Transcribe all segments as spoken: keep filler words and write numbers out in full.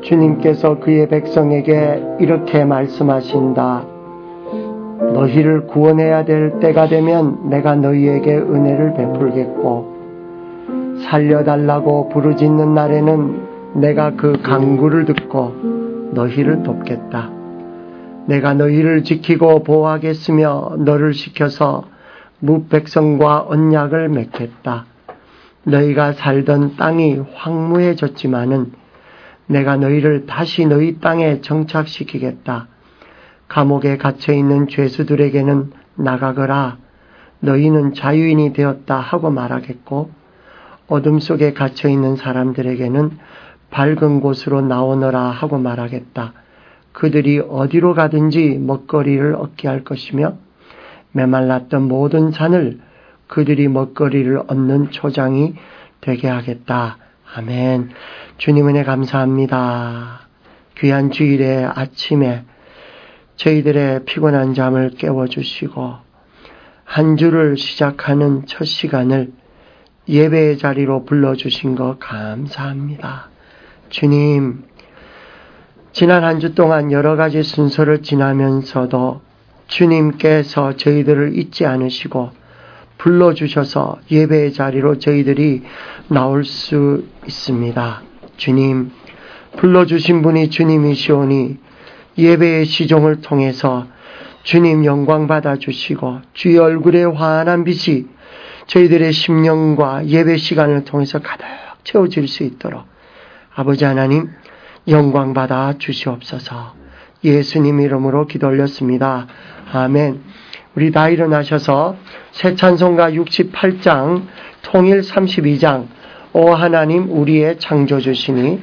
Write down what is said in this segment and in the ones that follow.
주님께서 그의 백성에게 이렇게 말씀하신다. 너희를 구원해야 될 때가 되면 내가 너희에게 은혜를 베풀겠고, 살려달라고 부르짖는 날에는 내가 그 간구를 듣고 너희를 돕겠다. 내가 너희를 지키고 보호하겠으며 너를 시켜서 무백성과 언약을 맺겠다. 너희가 살던 땅이 황무해졌지만은 내가 너희를 다시 너희 땅에 정착시키겠다. 감옥에 갇혀있는 죄수들에게는 나가거라. 너희는 자유인이 되었다 하고 말하겠고, 어둠 속에 갇혀있는 사람들에게는 밝은 곳으로 나오너라 하고 말하겠다. 그들이 어디로 가든지 먹거리를 얻게 할 것이며 메말랐던 모든 산을 그들이 먹거리를 얻는 초장이 되게 하겠다. 아멘. 주님 은혜 감사합니다. 귀한 주일의 아침에 저희들의 피곤한 잠을 깨워주시고 한 주를 시작하는 첫 시간을 예배의 자리로 불러주신 것 감사합니다. 주님, 지난 한 주 동안 여러 가지 순서를 지나면서도 주님께서 저희들을 잊지 않으시고 불러주셔서 예배의 자리로 저희들이 나올 수 있습니다. 주님, 불러주신 분이 주님이시오니 예배의 시종을 통해서 주님 영광 받아주시고 주의 얼굴의 환한 빛이 저희들의 심령과 예배 시간을 통해서 가득 채워질 수 있도록 아버지 하나님 영광 받아 주시옵소서. 예수님 이름으로 기도 올렸습니다. 아멘. 우리 다 일어나셔서 새 찬송가 육십팔 장, 통일 삼십이 장, 오 하나님 우리의 창조주시니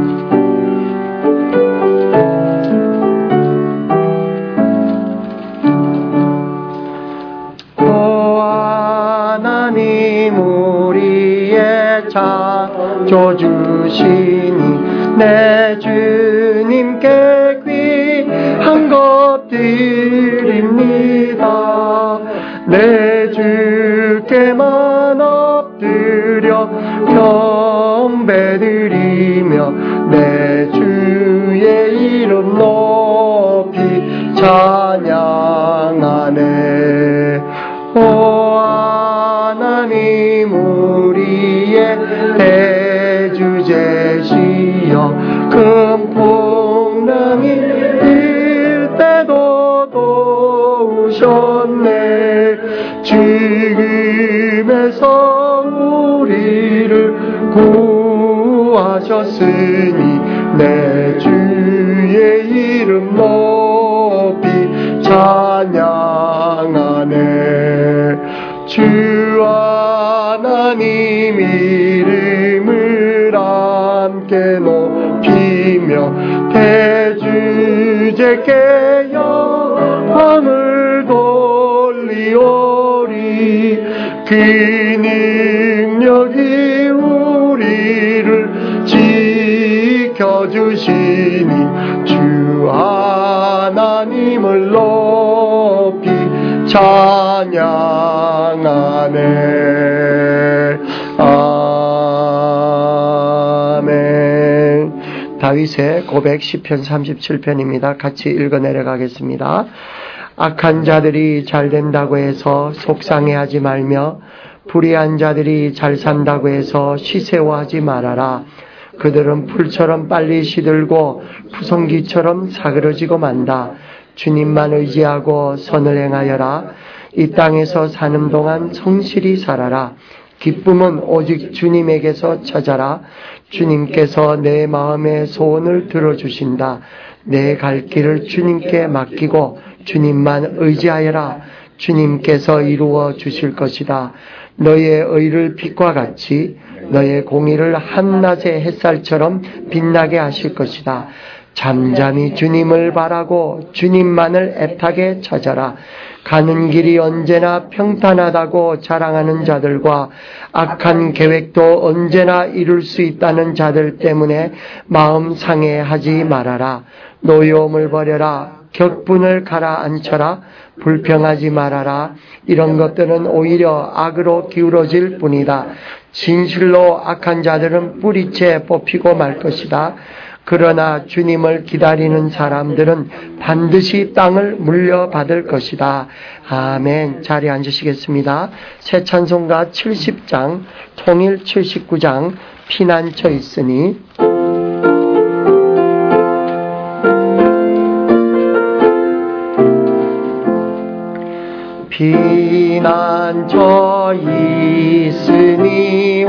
오 하나님 우리의 창조주시니 내 주님께 귀한 것 드립니다. 내 주께만 엎드려 경배드리며 내 주의 이름 높이 찬양하네. 오 하나님 우리의 대주제시여 큰 풍랑이 일 때도 도우셨네. 죽음에서 우리를 구하셨으니 내 주의 이름 높이 찬양하네. 주 하나님 이름을 함께 높이며 대주제께 영광을 돌리오리. 그 능력이 우리를 지켜주시니 주 하나님을 높이 찬양하네. 아멘. 다윗의 고백 시편 삼십칠 편입니다. 같이 읽어 내려가겠습니다. 악한 자들이 잘 된다고 해서 속상해하지 말며 불의한 자들이 잘 산다고 해서 시새워하지 말아라. 그들은 풀처럼 빨리 시들고 푸성기처럼 사그러지고 만다. 주님만 의지하고 선을 행하여라. 이 땅에서 사는 동안 성실히 살아라. 기쁨은 오직 주님에게서 찾아라. 주님께서 내 마음의 소원을 들어주신다. 내 갈 길을 주님께 맡기고 주님만 의지하여라. 주님께서 이루어 주실 것이다. 너의 의를 빛과 같이 너의 공의를 한낮의 햇살처럼 빛나게 하실 것이다. 잠잠히 주님을 바라고 주님만을 애타게 찾아라. 가는 길이 언제나 평탄하다고 자랑하는 자들과 악한 계획도 언제나 이룰 수 있다는 자들 때문에 마음 상해하지 말아라. 노여움을 버려라. 격분을 가라앉혀라. 불평하지 말아라. 이런 것들은 오히려 악으로 기울어질 뿐이다. 진실로 악한 자들은 뿌리채 뽑히고 말 것이다. 그러나 주님을 기다리는 사람들은 반드시 땅을 물려받을 것이다. 아멘. 자리에 앉으시겠습니다. 새 찬송가 칠십 장, 통일 칠십구 장, 피난처 있으니 피난처 있으니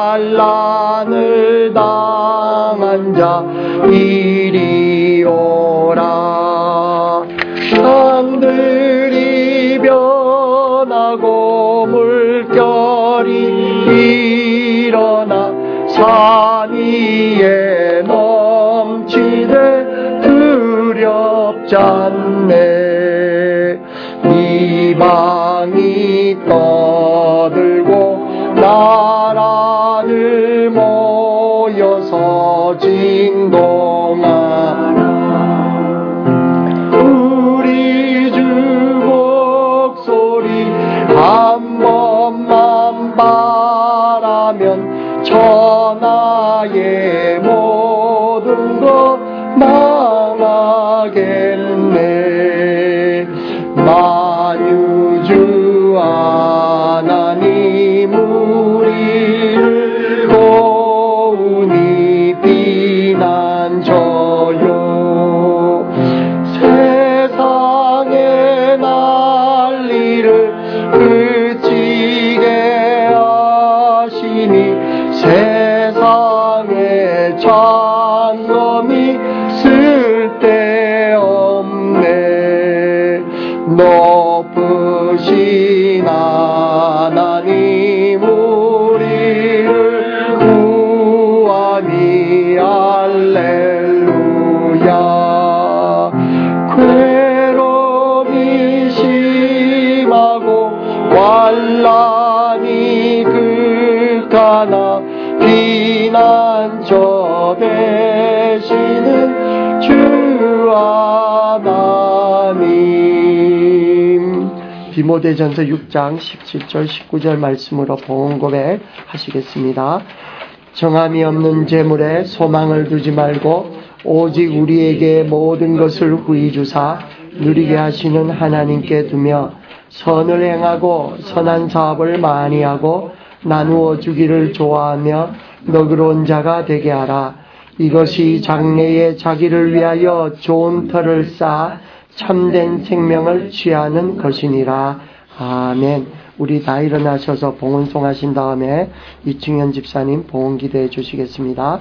환난을 당한 자 이리 오라. 땅들이 변하고 물결이 일어나 산 위에 넘치되 두렵지 않네. 이방이 떠들고 나라들 모여서 진동하라. 우리 주 목소리 한 번만 바라면 천하의 모든 것 망하겠네. 만유주 하나님 우리를 도우니 피난처요. 세상의 난리를 그치게 하시니 세상의 장엄이 쓸데없네. 높으신 하나님 우리를 구하니 할렐루야. 괴로움이 심하고 환난이 극하나 피난처 되시는 주 하나님. 디모데전서 육 장 십칠 절 십구 절 말씀으로 봉헌 고백 하시겠습니다. 정함이 없는 재물에 소망을 두지 말고 오직 우리에게 모든 것을 후히 주사 누리게 하시는 하나님께 두며 선을 행하고 선한 사업을 많이 하고 나누어 주기를 좋아하며 너그러운 자가 되게 하라. 이것이 장래에 자기를 위하여 좋은 터를 쌓아 참된 생명을 취하는 것이니라. 아멘. 우리 다 일어나셔서 봉헌송 하신 다음에 이충현 집사님 봉헌 기도해 주시겠습니다.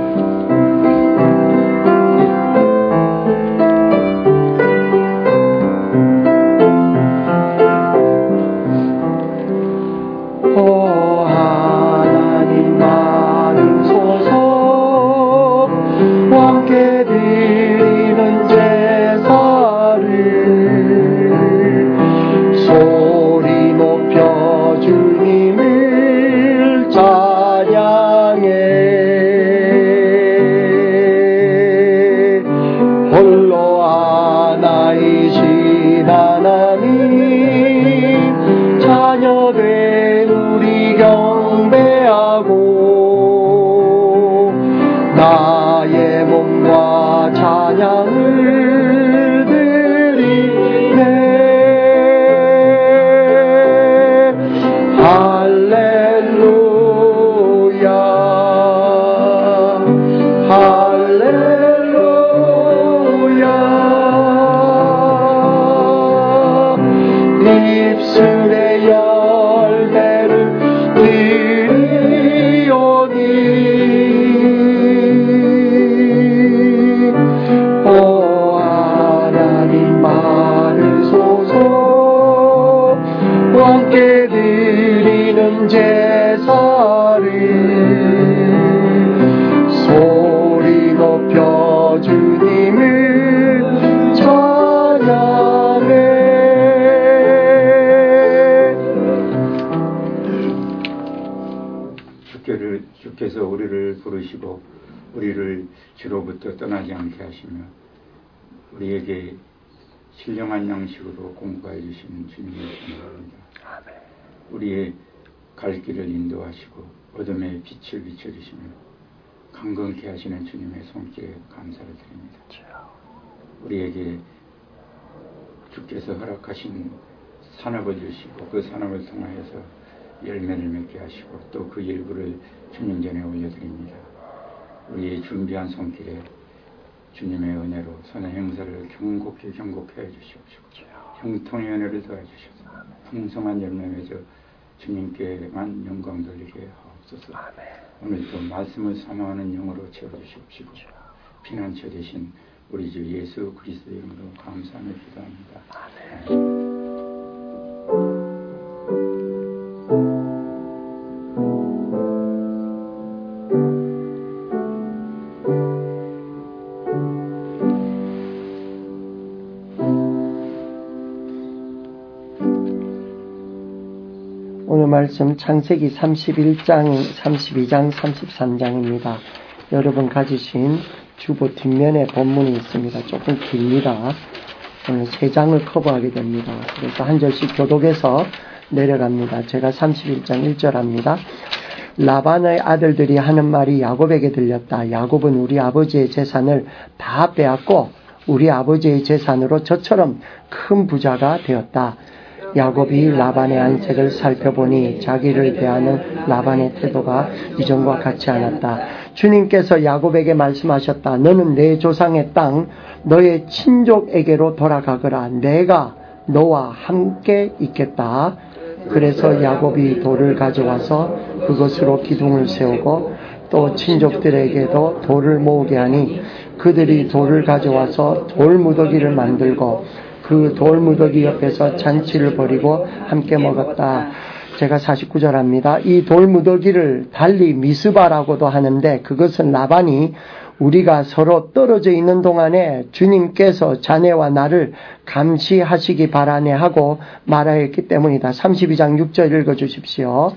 주께서 우리를 부르시고 우리를 주로부터 떠나지 않게 하시며 우리에게 신령한 양식으로 공부해 주시는 주님을 감사합니다. 우리의 갈 길을 인도하시고 어둠의 빛을 비춰주시며 강건케 하시는 주님의 손길에 감사를 드립니다. 우리에게 주께서 허락하신 산업을 주시고 그 산업을 통하여서 열매를 맺게 하시고 또 그 일부를 주님 전에 올려드립니다. 우리의 준비한 손길에 주님의 은혜로 선의 행사를 경곡히 경곡해 주시옵시고 형통의 은혜를 더해주셔서 풍성한 열매 맺어 주님께만 영광 돌리게 하옵소서. 오늘도 말씀을 사모하는 영으로 채워주시옵시고 피난처 되신 우리 주 예수 그리스도 이름으로 감사하며 기도합니다. 아멘. 오늘 말씀 창세기 삼십일 장, 삼십이 장, 삼십삼 장입니다. 여러분 가지신 주보 뒷면에 본문이 있습니다. 조금 깁니다. 오늘 세 장을 커버하게 됩니다. 그래서 한 절씩 교독해서 내려갑니다. 제가 삼십일 장 일 절 합니다. 라반의 아들들이 하는 말이 야곱에게 들렸다. 야곱은 우리 아버지의 재산을 다 빼앗고 우리 아버지의 재산으로 저처럼 큰 부자가 되었다. 야곱이 라반의 안색을 살펴보니 자기를 대하는 라반의 태도가 이전과 같지 않았다. 주님께서 야곱에게 말씀하셨다. 너는 내 조상의 땅 너의 친족에게로 돌아가거라. 내가 너와 함께 있겠다. 그래서 야곱이 돌을 가져와서 그것으로 기둥을 세우고 또 친족들에게도 돌을 모으게 하니 그들이 돌을 가져와서 돌무더기를 만들고 그 돌무더기 옆에서 잔치를 벌이고 함께 먹었다. 제가 사십구 절 합니다. 이 돌무더기를 달리 미스바라고도 하는데 그것은 라반이 우리가 서로 떨어져 있는 동안에 주님께서 자네와 나를 감시하시기 바라네 하고 말하였기 때문이다. 삼십이 장 육 절 읽어주십시오.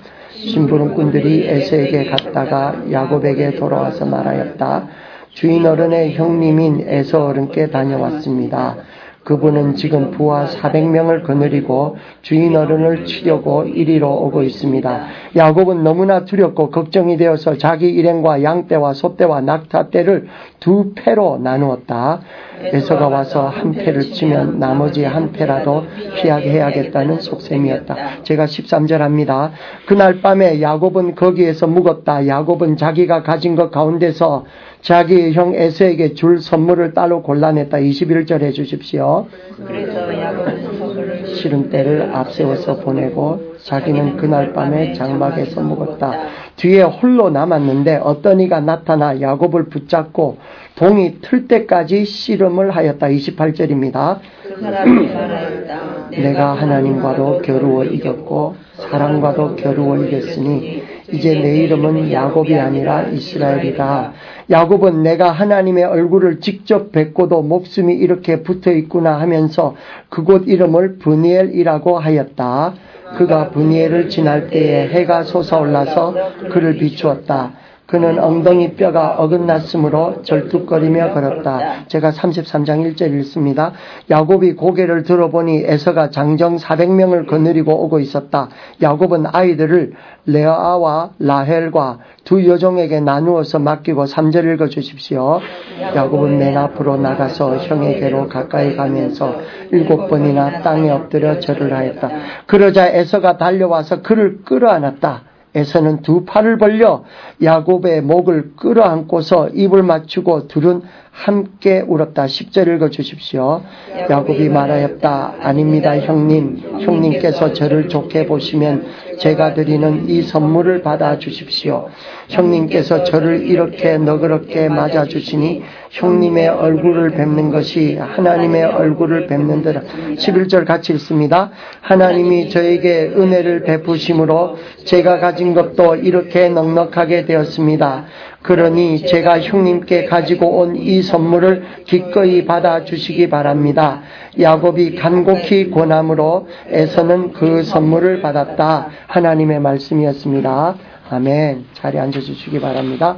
심부름꾼들이 에서에게 갔다가 야곱에게 돌아와서 말하였다. 주인 어른의 형님인 에서 어른께 다녀왔습니다. 그분은 지금 부하 사백 명을 거느리고 주인 어른을 치려고 이리로 오고 있습니다. 야곱은 너무나 두렵고 걱정이 되어서 자기 일행과 양떼와 소떼와 낙타떼를 두 패로 나누었다. 에서가 와서 한 패를 치면 나머지 한 패라도 피하게 해야겠다는 속셈이었다. 제가 십삼 절 합니다. 그날 밤에 야곱은 거기에서 묵었다. 야곱은 자기가 가진 것 가운데서 자기 형 에서에게 줄 선물을 따로 골라냈다. 이십일 절 해주십시오. 그래서 야곱은 선물을 싫은 때를 앞세워서 보내고 자기는 그날 밤에 장막에서 묵었다. 뒤에 홀로 남았는데 어떤 이가 나타나 야곱을 붙잡고 동이 틀 때까지 씨름을 하였다. 이십팔 절입니다. 그 사람이 말하였다. 내가 하나님과도 겨루어 이겼고 사람과도 겨루어 이겼으니 이제 내 이름은 야곱이 아니라 이스라엘이다. 야곱은 내가 하나님의 얼굴을 직접 뵙고도 목숨이 이렇게 붙어 있구나 하면서 그곳 이름을 브니엘이라고 하였다. 그가 브니엘을 지날 때에 해가 솟아올라서 그를 비추었다. 그는 엉덩이 뼈가 어긋났으므로 절뚝거리며 걸었다. 제가 삼십삼 장 일 절 읽습니다. 야곱이 고개를 들어보니 에서가 장정 사백 명을 거느리고 오고 있었다. 야곱은 아이들을 레아와 라헬과 두 여종에게 나누어서 맡기고 삼 절 읽어주십시오. 야곱은 맨 앞으로 나가서 형에게로 가까이 가면서 일곱 번이나 땅에 엎드려 절을 하였다. 그러자 에서가 달려와서 그를 끌어안았다. 에서는 두 팔을 벌려 야곱의 목을 끌어안고서 입을 맞추고 둘은 함께 울었다. 십 절 읽어주십시오. 야곱이 말하였다. 아닙니다 형님. 형님께서 저를 좋게 보시면 제가 드리는 이 선물을 받아주십시오. 형님께서 저를 이렇게 너그럽게 맞아주시니 형님의 얼굴을 뵙는 것이 하나님의 얼굴을 뵙는 듯. 십일 절 같이 읽습니다. 하나님이 저에게 은혜를 베푸심으로 제가 가진 것도 이렇게 넉넉하게 되었습니다. 그러니 제가 형님께 가지고 온 이 선물을 기꺼이 받아주시기 바랍니다. 야곱이 간곡히 권함으로 에서는 그 선물을 받았다. 하나님의 말씀이었습니다. 아멘. 자리에 앉아주시기 바랍니다.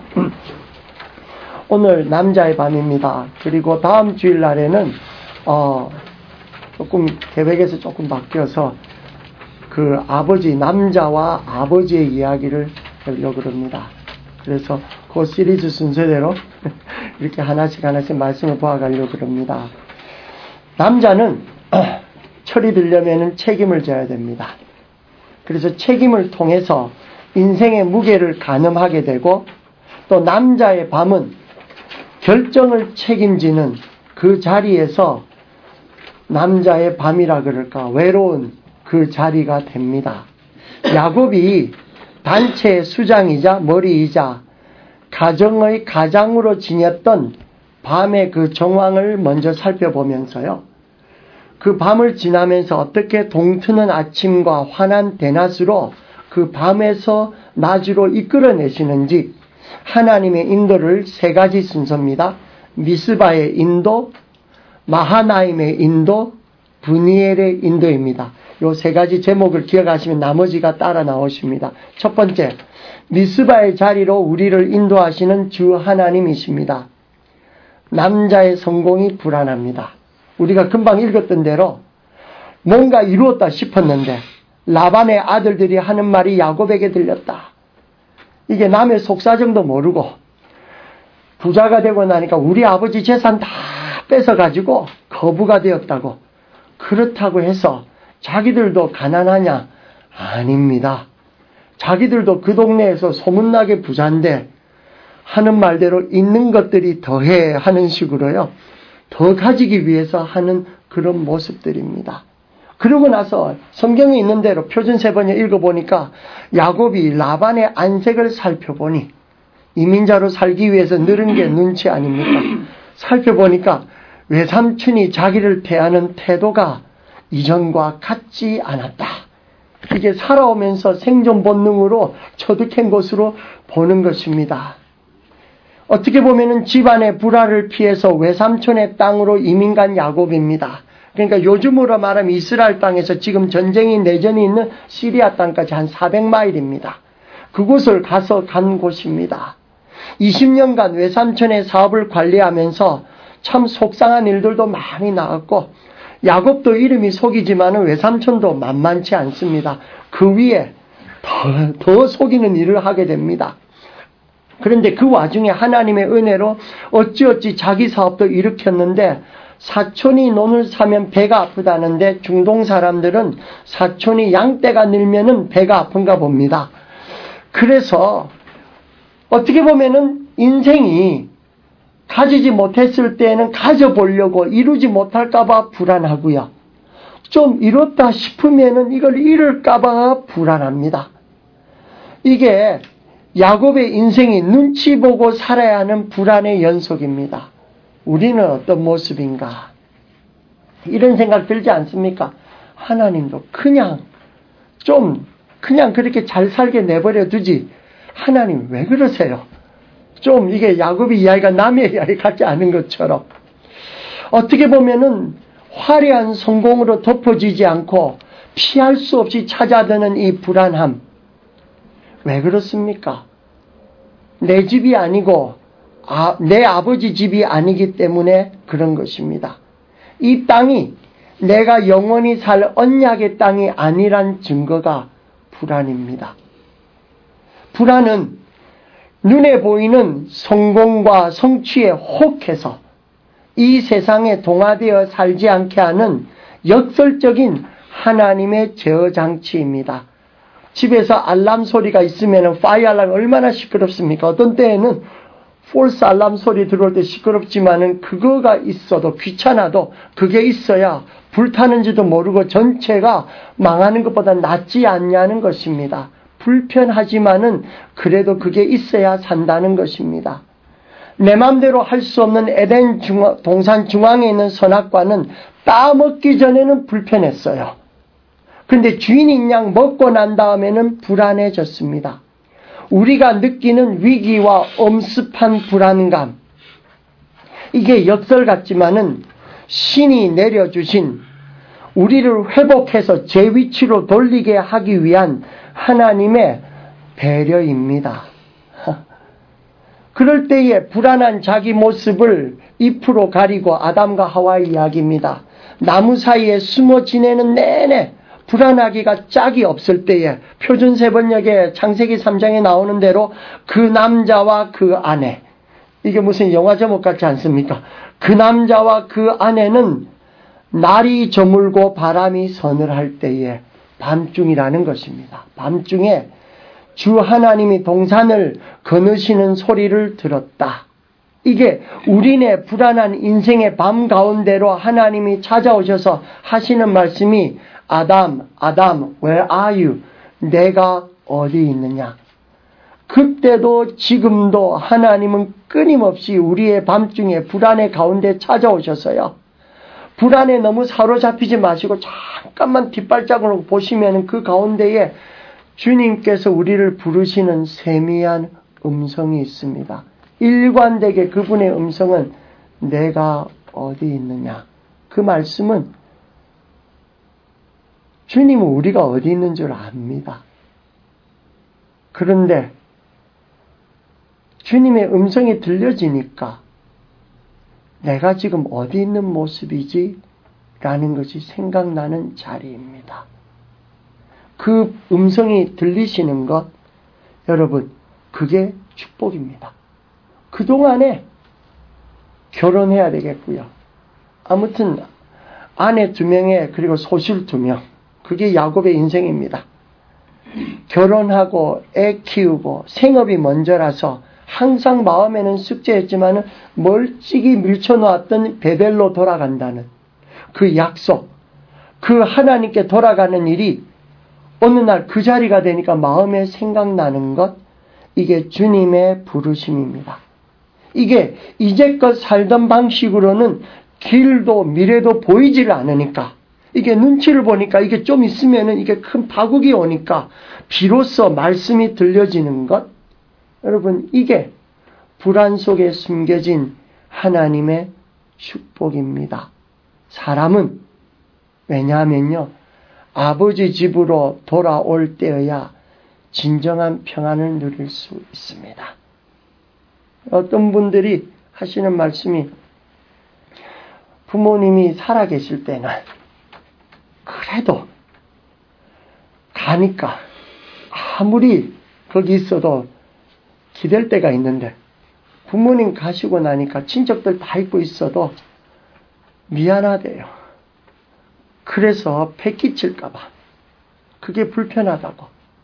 오늘 남자의 밤입니다. 그리고 다음 주일날에는 어, 조금 계획에서 조금 바뀌어서 그 아버지, 남자와 아버지의 이야기를 하려고 합니다. 그래서 그 시리즈 순서대로 이렇게 하나씩 하나씩 말씀을 보아가려고 그럽니다. 남자는 철이 들려면 책임을 져야 됩니다. 그래서 책임을 통해서 인생의 무게를 가늠하게 되고, 또 남자의 밤은 결정을 책임지는 그 자리에서 남자의 밤이라 그럴까, 외로운 그 자리가 됩니다. 야곱이 단체의 수장이자 머리이자 가정의 가장으로 지녔던 밤의 그 정황을 먼저 살펴보면서요, 그 밤을 지나면서 어떻게 동트는 아침과 환한 대낮으로 그 밤에서 낮으로 이끌어내시는지, 하나님의 인도를 세 가지 순서입니다. 미스바의 인도, 마하나임의 인도, 브니엘의 인도입니다. 이 세 가지 제목을 기억하시면 나머지가 따라 나오십니다. 첫 번째, 미스바의 자리로 우리를 인도하시는 주 하나님이십니다. 남자의 성공이 불안합니다. 우리가 금방 읽었던 대로 뭔가 이루었다 싶었는데 라반의 아들들이 하는 말이 야곱에게 들렸다. 이게 남의 속사정도 모르고 부자가 되고 나니까 우리 아버지 재산 다 뺏어가지고 거부가 되었다고. 그렇다고 해서 자기들도 가난하냐? 아닙니다. 자기들도 그 동네에서 소문나게 부자인데 하는 말대로 있는 것들이 더해 하는 식으로요, 더 가지기 위해서 하는 그런 모습들입니다. 그러고 나서 성경에 있는 대로 표준 세 번에 읽어보니까 야곱이 라반의 안색을 살펴보니, 이민자로 살기 위해서 늘은 게 눈치 아닙니까? 살펴보니까 외삼촌이 자기를 대하는 태도가 이전과 같지 않았다. 이게 살아오면서 생존 본능으로 처득한 것으로 보는 것입니다. 어떻게 보면은 집안의 불화를 피해서 외삼촌의 땅으로 이민 간 야곱입니다. 그러니까 요즘으로 말하면 이스라엘 땅에서 지금 전쟁이 내전이 있는 시리아 땅까지 한 사백 마일입니다. 그곳을 가서 간 곳입니다. 이십 년간 외삼촌의 사업을 관리하면서 참 속상한 일들도 많이 나왔고, 야곱도 이름이 속이지만 외삼촌도 만만치 않습니다. 그 위에 더, 더 속이는 일을 하게 됩니다. 그런데 그 와중에 하나님의 은혜로 어찌어찌 자기 사업도 일으켰는데, 사촌이 논을 사면 배가 아프다는데 중동 사람들은 사촌이 양떼가 늘면은 배가 아픈가 봅니다. 그래서 어떻게 보면은 인생이 가지지 못했을 때에는 가져보려고 이루지 못할까봐 불안하고요, 좀 이뤘다 싶으면은 이걸 잃을까봐 불안합니다. 이게 야곱의 인생이 눈치 보고 살아야 하는 불안의 연속입니다. 우리는 어떤 모습인가? 이런 생각 들지 않습니까? 하나님도 그냥 좀 그냥 그렇게 잘 살게 내버려 두지, 하나님 왜 그러세요? 좀 이게 야곱의 이야기가 남의 이야기 같지 않은 것처럼 어떻게 보면은 화려한 성공으로 덮어지지 않고 피할 수 없이 찾아드는 이 불안함, 왜 그렇습니까? 내 집이 아니고 아, 내 아버지 집이 아니기 때문에 그런 것입니다. 이 땅이 내가 영원히 살 언약의 땅이 아니란 증거가 불안입니다. 불안은 눈에 보이는 성공과 성취에 혹해서 이 세상에 동화되어 살지 않게 하는 역설적인 하나님의 제어장치입니다. 집에서 알람 소리가 있으면 파이어 알람이 얼마나 시끄럽습니까? 어떤 때에는 폴스 알람 소리 들어올 때 시끄럽지만은 그거가 있어도 귀찮아도 그게 있어야 불타는지도 모르고 전체가 망하는 것보다 낫지 않냐는 것입니다. 불편하지만은 그래도 그게 있어야 산다는 것입니다. 내 마음대로 할 수 없는 에덴 중앙, 동산 중앙에 있는 선악과는 따먹기 전에는 불편했어요. 그런데 주인인 양 먹고 난 다음에는 불안해졌습니다. 우리가 느끼는 위기와 엄습한 불안감, 이게 역설 같지만은 신이 내려주신 우리를 회복해서 제 위치로 돌리게 하기 위한 하나님의 배려입니다. 그럴 때에 불안한 자기 모습을 잎으로 가리고 아담과 하와의 이야기입니다. 나무 사이에 숨어 지내는 내내 불안하기가 짝이 없을 때에 표준세번역에 창세기 삼 장에 나오는 대로 그 남자와 그 아내, 이게 무슨 영화 제목 같지 않습니까? 그 남자와 그 아내는 날이 저물고 바람이 서늘할 때에 밤중이라는 것입니다. 밤중에 주 하나님이 동산을 거느시는 소리를 들었다. 이게 우리네 불안한 인생의 밤 가운데로 하나님이 찾아오셔서 하시는 말씀이 아담, 아담, where are you? 내가 어디 있느냐? 그때도 지금도 하나님은 끊임없이 우리의 밤중에 불안의 가운데 찾아오셔서요. 불안에 너무 사로잡히지 마시고 잠깐만 뒷발짝으로 보시면 그 가운데에 주님께서 우리를 부르시는 세미한 음성이 있습니다. 일관되게 그분의 음성은 내가 어디 있느냐? 그 말씀은 주님은 우리가 어디 있는 줄 압니다. 그런데 주님의 음성이 들려지니까 내가 지금 어디 있는 모습이지? 라는 것이 생각나는 자리입니다. 그 음성이 들리시는 것, 여러분, 그게 축복입니다. 그동안에 결혼해야 되겠고요. 아무튼 아내 두 명에 그리고 소실 두 명, 그게 야곱의 인생입니다. 결혼하고 애 키우고 생업이 먼저라서 항상 마음에는 숙제했지만 멀찍이 밀쳐놓았던 베델로 돌아간다는 그 약속, 그 하나님께 돌아가는 일이 어느 날 그 자리가 되니까 마음에 생각나는 것, 이게 주님의 부르심입니다. 이게 이제껏 살던 방식으로는 길도 미래도 보이지를 않으니까, 이게 눈치를 보니까 이게 좀 있으면은 이게 큰 파국이 오니까 비로소 말씀이 들려지는 것, 여러분, 이게 불안 속에 숨겨진 하나님의 축복입니다. 사람은 왜냐하면요, 아버지 집으로 돌아올 때여야 진정한 평안을 누릴 수 있습니다. 어떤 분들이 하시는 말씀이, 부모님이 살아계실 때는 그래도 가니까 아무리 거기 있어도 기댈 때가 있는데 부모님 가시고 나니까 친척들 다 있고 있어도 미안하대요. 그래서 폐 끼칠까 봐 그게 불편하다고.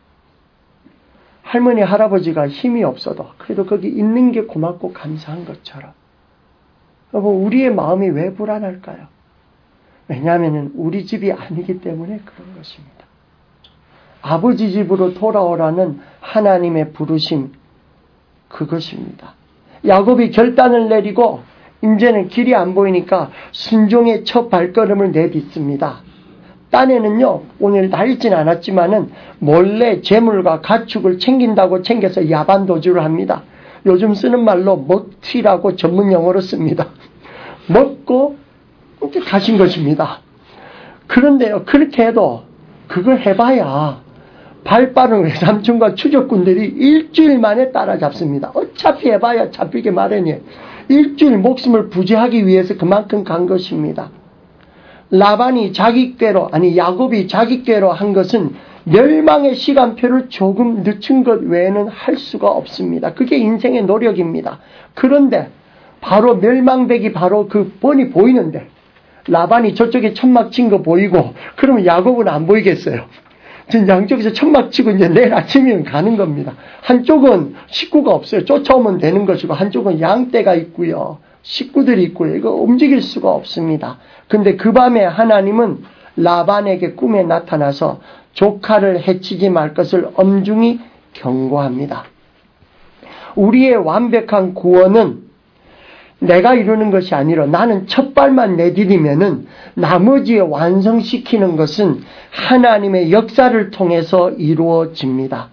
할머니 할아버지가 힘이 없어도 그래도 거기 있는 게 고맙고 감사한 것처럼. 여러분, 우리의 마음이 왜 불안할까요? 왜냐하면 우리 집이 아니기 때문에 그런 것입니다. 아버지 집으로 돌아오라는 하나님의 부르심, 그것입니다. 야곱이 결단을 내리고 이제는 길이 안 보이니까 순종의 첫 발걸음을 내딛습니다. 딴에는요, 오늘 다 읽진 않았지만은 몰래 재물과 가축을 챙긴다고 챙겨서 야반도주를 합니다. 요즘 쓰는 말로 먹튀라고 전문 용어로 씁니다. 먹고 이렇게 가신 것입니다. 그런데요, 그렇게 해도 그걸 해봐야 발 빠른 외삼촌과 추적꾼들이 일주일 만에 따라잡습니다. 어차피 해봐야 잡히게 마련이에요. 일주일 목숨을 부지하기 위해서 그만큼 간 것입니다. 라반이 자기 꾀로, 아니 야곱이 자기 꾀로 한 것은 멸망의 시간표를 조금 늦춘 것 외에는 할 수가 없습니다. 그게 인생의 노력입니다. 그런데 바로 멸망백이 바로 그 뻔히 보이는데 라반이 저쪽에 천막 친 거 보이고 그러면 야곱은 안 보이겠어요. 지금 양쪽에서 천막 치고 이제 내일 아침이면 가는 겁니다. 한쪽은 식구가 없어요. 쫓아오면 되는 것이고 한쪽은 양떼가 있고요. 식구들이 있고요. 이거 움직일 수가 없습니다. 근데 그 밤에 하나님은 라반에게 꿈에 나타나서 조카를 해치지 말 것을 엄중히 경고합니다. 우리의 완벽한 구원은 내가 이루는 것이 아니라 나는 첫 발만 내디디면은 나머지에 완성시키는 것은 하나님의 역사를 통해서 이루어집니다.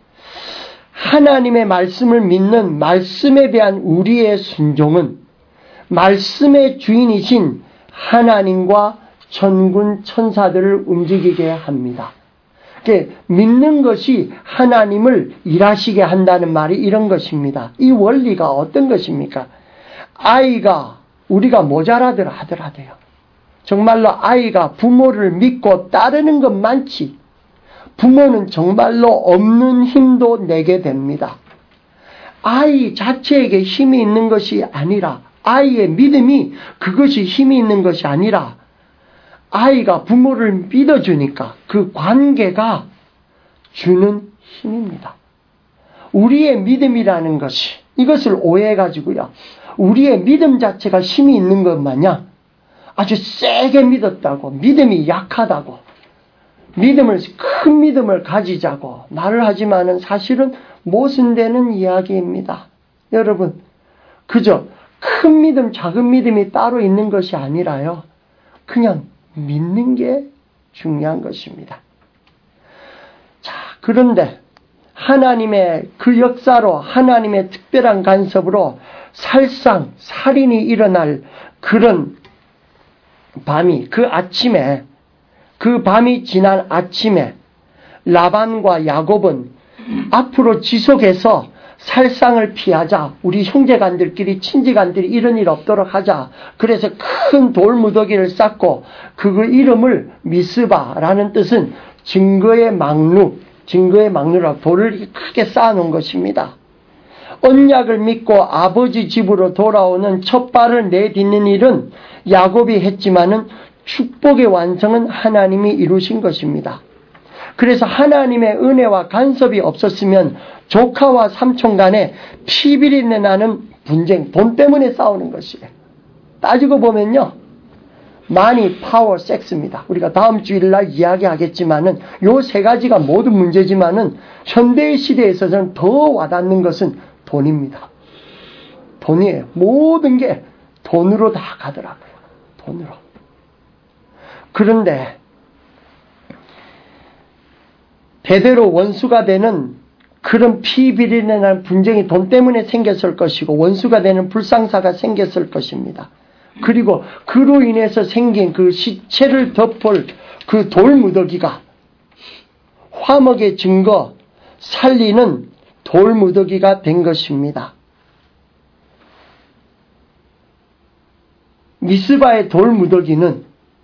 하나님의 말씀을 믿는 말씀에 대한 우리의 순종은 말씀의 주인이신 하나님과 천군 천사들을 움직이게 합니다. 믿는 것이 하나님을 일하시게 한다는 말이 이런 것입니다. 이 원리가 어떤 것입니까? 아이가 우리가 모자라들 하더라도요. 정말로 아이가 부모를 믿고 따르는 것 많지, 부모는 정말로 없는 힘도 내게 됩니다. 아이 자체에게 힘이 있는 것이 아니라, 아이의 믿음이 그것이 힘이 있는 것이 아니라, 아이가 부모를 믿어주니까 그 관계가 주는 힘입니다. 우리의 믿음이라는 것이, 이것을 오해해가지고요, 우리의 믿음 자체가 힘이 있는 것 마냥 아주 세게 믿었다고, 믿음이 약하다고, 믿음을, 큰 믿음을 가지자고 말을 하지만은 사실은 모순되는 이야기입니다. 여러분, 그저 큰 믿음, 작은 믿음이 따로 있는 것이 아니라요, 그냥 믿는 게 중요한 것입니다. 자, 그런데 하나님의 그 역사로, 하나님의 특별한 간섭으로 살상, 살인이 일어날 그런 밤이, 그 아침에, 그 밤이 지난 아침에 라반과 야곱은 앞으로 지속해서 살상을 피하자, 우리 형제간들끼리, 친지간들이 이런 일 없도록 하자, 그래서 큰 돌무더기를 쌓고 그 이름을 미스바라는 뜻은 증거의 막루, 증거의 막루라고 돌을 크게 쌓아놓은 것입니다. 언약을 믿고 아버지 집으로 돌아오는 첫 발을 내딛는 일은 야곱이 했지만은 축복의 완성은 하나님이 이루신 것입니다. 그래서 하나님의 은혜와 간섭이 없었으면 조카와 삼촌 간에 피비린내 나는 분쟁, 돈 때문에 싸우는 것이에요. 따지고 보면요, 마니, 파워, 섹스입니다. 우리가 다음 주일날 이야기하겠지만은 요 세 가지가 모두 문제지만은 현대의 시대에 있어서는 더 와닿는 것은 돈입니다. 돈이에요. 모든 게 돈으로 다 가더라고요. 돈으로. 그런데 대대로 원수가 되는 그런 피비린내 나는 분쟁이 돈 때문에 생겼을 것이고, 원수가 되는 불상사가 생겼을 것입니다. 그리고 그로 인해서 생긴 그 시체를 덮을 그 돌무더기가, 화목의 증거 살리는 돌무더기가 된 것입니다. 미스바의 돌무더기는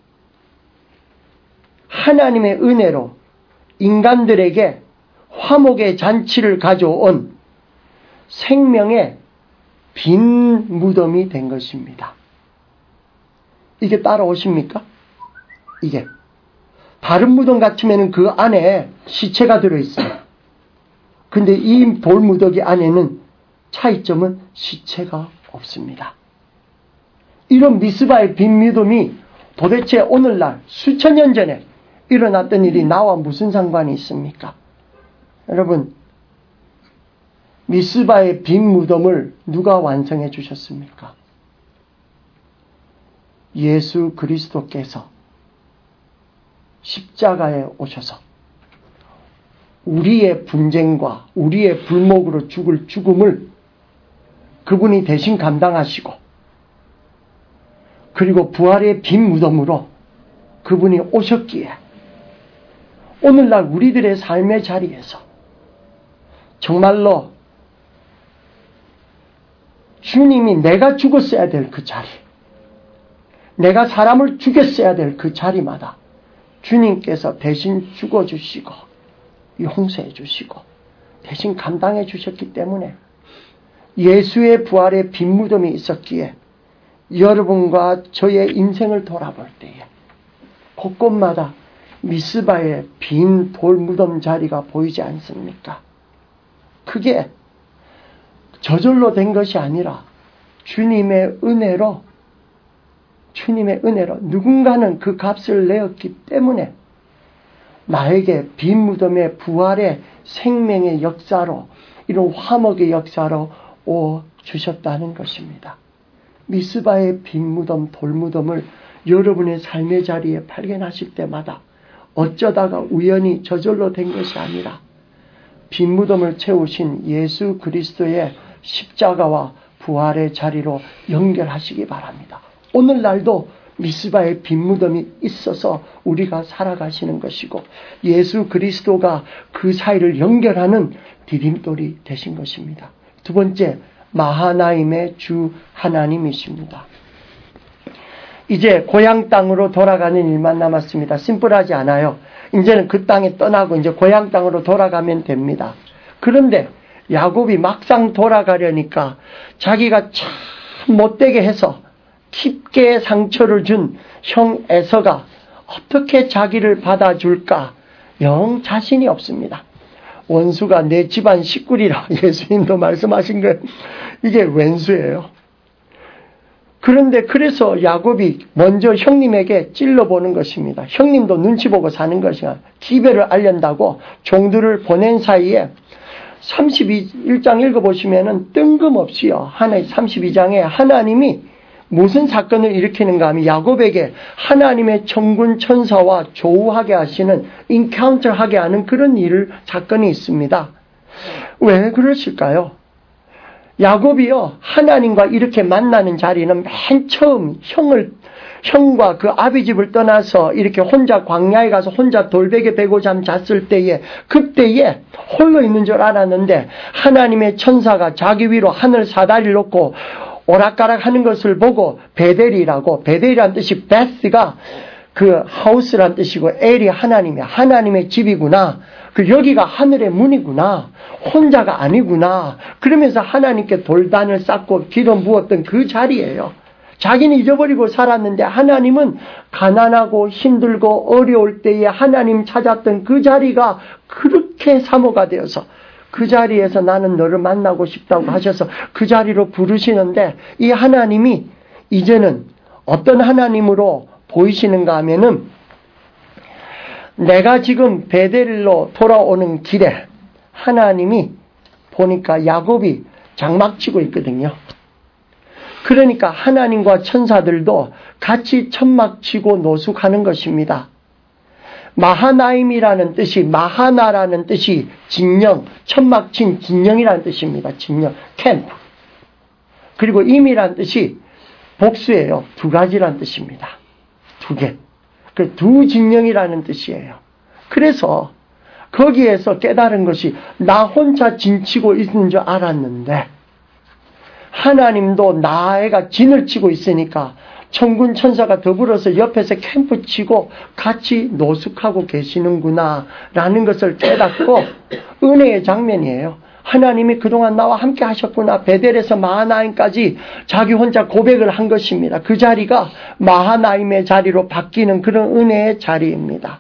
하나님의 은혜로 인간들에게 화목의 잔치를 가져온 생명의 빈 무덤이 된 것입니다. 이게 따라오십니까? 이게 다른 무덤 같으면 그 안에 시체가 들어있어요. 근데 이 돌무더기 안에는 차이점은 시체가 없습니다. 이런 미스바의 빈 무덤이 도대체 오늘날 수천 년 전에 일어났던 일이 나와 무슨 상관이 있습니까? 여러분, 미스바의 빈 무덤을 누가 완성해 주셨습니까? 예수 그리스도께서 십자가에 오셔서 우리의 분쟁과 우리의 불목으로 죽을 죽음을 그분이 대신 감당하시고, 그리고 부활의 빈 무덤으로 그분이 오셨기에 오늘날 우리들의 삶의 자리에서 정말로 주님이 내가 죽었어야 될 그 자리, 내가 사람을 죽였어야 될 그 자리마다 주님께서 대신 죽어주시고 용서해 주시고 대신 감당해 주셨기 때문에 예수의 부활의 빈 무덤이 있었기에 여러분과 저의 인생을 돌아볼 때에 곳곳마다 미스바의 빈 돌무덤 자리가 보이지 않습니까? 그게 저절로 된 것이 아니라 주님의 은혜로, 주님의 은혜로 누군가는 그 값을 내었기 때문에 나에게 빈 무덤의 부활의 생명의 역사로, 이런 화목의 역사로 오 주셨다는 것입니다. 미스바의 빈 무덤, 돌무덤을 여러분의 삶의 자리에 발견하실 때마다 어쩌다가 우연히 저절로 된 것이 아니라 빈 무덤을 채우신 예수 그리스도의 십자가와 부활의 자리로 연결하시기 바랍니다. 오늘날도 미스바의 빈 무덤이 있어서 우리가 살아가시는 것이고, 예수 그리스도가 그 사이를 연결하는 디딤돌이 되신 것입니다. 두 번째, 마하나임의 주 하나님이십니다. 이제 고향 땅으로 돌아가는 일만 남았습니다. 심플하지 않아요. 이제는 그 땅에 떠나고 이제 고향 땅으로 돌아가면 됩니다. 그런데 야곱이 막상 돌아가려니까 자기가 참 못되게 해서 깊게 상처를 준 형 에서가 어떻게 자기를 받아줄까 영 자신이 없습니다. 원수가 내 집안 식구리라 예수님도 말씀하신 거예요. 이게 왼수예요. 그런데 그래서 야곱이 먼저 형님에게 찔러보는 것입니다. 형님도 눈치 보고 사는 것이야. 기별을 알린다고 종들을 보낸 사이에 삼십일 장 읽어보시면은 뜬금없이요. 하나 삼십이 장에 하나님이 무슨 사건을 일으키는가 하면 야곱에게 하나님의 천군 천사와 조우하게 하시는 인카운터하게 하는 그런 일을 사건이 있습니다. 왜 그러실까요? 야곱이요 하나님과 이렇게 만나는 자리는 맨 처음 형을 형과 그 아비 집을 떠나서 이렇게 혼자 광야에 가서 혼자 돌베개 베고 잠 잤을 때에 그때에 홀로 있는 줄 알았는데 하나님의 천사가 자기 위로 하늘 사다리를 놓고 오락가락 하는 것을 보고 베델이라고, 베델이란 뜻이 베스가 그 하우스란 뜻이고 엘이 하나님의 하나님의 집이구나. 그 여기가 하늘의 문이구나. 혼자가 아니구나. 그러면서 하나님께 돌단을 쌓고 기도 부었던 그 자리예요. 자기는 잊어버리고 살았는데 하나님은 가난하고 힘들고 어려울 때에 하나님 찾았던 그 자리가 그렇게 사모가 되어서 그 자리에서 나는 너를 만나고 싶다고 하셔서 그 자리로 부르시는데 이 하나님이 이제는 어떤 하나님으로 보이시는가 하면은 내가 지금 베델로 돌아오는 길에 하나님이 보니까 야곱이 장막치고 있거든요. 그러니까 하나님과 천사들도 같이 천막치고 노숙하는 것입니다. 마하나임이라는 뜻이 마하나라는 뜻이 진영, 천막친 진영이라는 뜻입니다. 진영, 캠프. 그리고 임이라는 뜻이 복수예요. 두 가지라는 뜻입니다. 두 개. 그 두 진영이라는 뜻이에요. 그래서 거기에서 깨달은 것이 나 혼자 진치고 있는 줄 알았는데 하나님도 나애가 진을 치고 있으니까 천군 천사가 더불어서 옆에서 캠프 치고 같이 노숙하고 계시는구나 라는 것을 깨닫고 은혜의 장면이에요. 하나님이 그동안 나와 함께 하셨구나. 베델에서 마하나임까지 자기 혼자 고백을 한 것입니다. 그 자리가 마하나임의 자리로 바뀌는 그런 은혜의 자리입니다.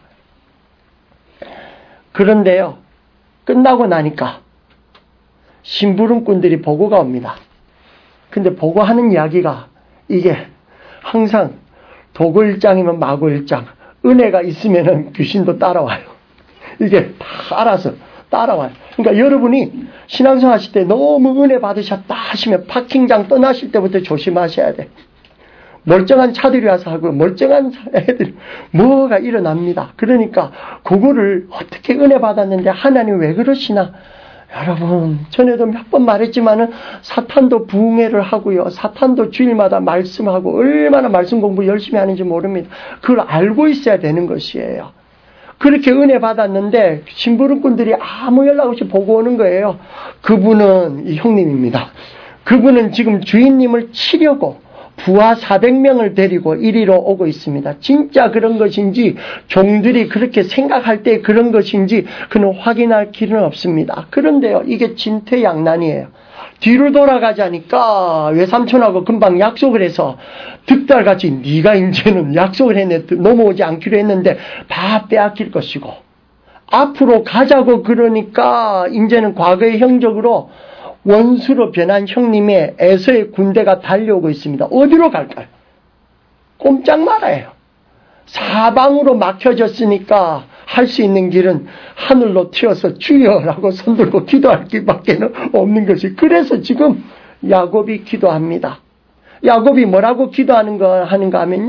그런데요, 끝나고 나니까 심부름꾼들이 보고가 옵니다. 근데 보고하는 이야기가 이게 항상 도구일장이면 마구일장, 은혜가 있으면 귀신도 따라와요. 이게 다 알아서 따라와요. 그러니까 여러분이 신앙생활 하실 때 너무 은혜 받으셨다 하시면 파킹장 떠나실 때부터 조심하셔야 돼. 멀쩡한 차들이 와서 하고 멀쩡한 애들 뭐가 일어납니다. 그러니까 그거를 어떻게 은혜 받았는데 하나님 왜 그러시나. 여러분 전에도 몇 번 말했지만은 사탄도 부흥회를 하고요. 사탄도 주일마다 말씀하고 얼마나 말씀 공부 열심히 하는지 모릅니다. 그걸 알고 있어야 되는 것이에요. 그렇게 은혜 받았는데 심부름꾼들이 아무 연락 없이 보고 오는 거예요. 그분은 이 형님입니다. 그분은 지금 주인님을 치려고 부하 사백 명을 데리고 이리로 오고 있습니다. 진짜 그런 것인지 종들이 그렇게 생각할 때 그런 것인지 그는 확인할 길은 없습니다. 그런데요, 이게 진퇴양난이에요. 뒤로 돌아가자니까 외삼촌하고 금방 약속을 해서 득달같이 네가 이제는 약속을 했네, 넘어오지 않기로 했는데 다 빼앗길 것이고, 앞으로 가자고 그러니까 이제는 과거의 형적으로 원수로 변한 형님의 에서의 군대가 달려오고 있습니다. 어디로 갈까요? 꼼짝 말아요. 사방으로 막혀졌으니까 할 수 있는 길은 하늘로 튀어서 주여라고 손들고 기도할 길밖에 없는 것이. 그래서 지금 야곱이 기도합니다. 야곱이 뭐라고 기도하는 거 하는가 하면요,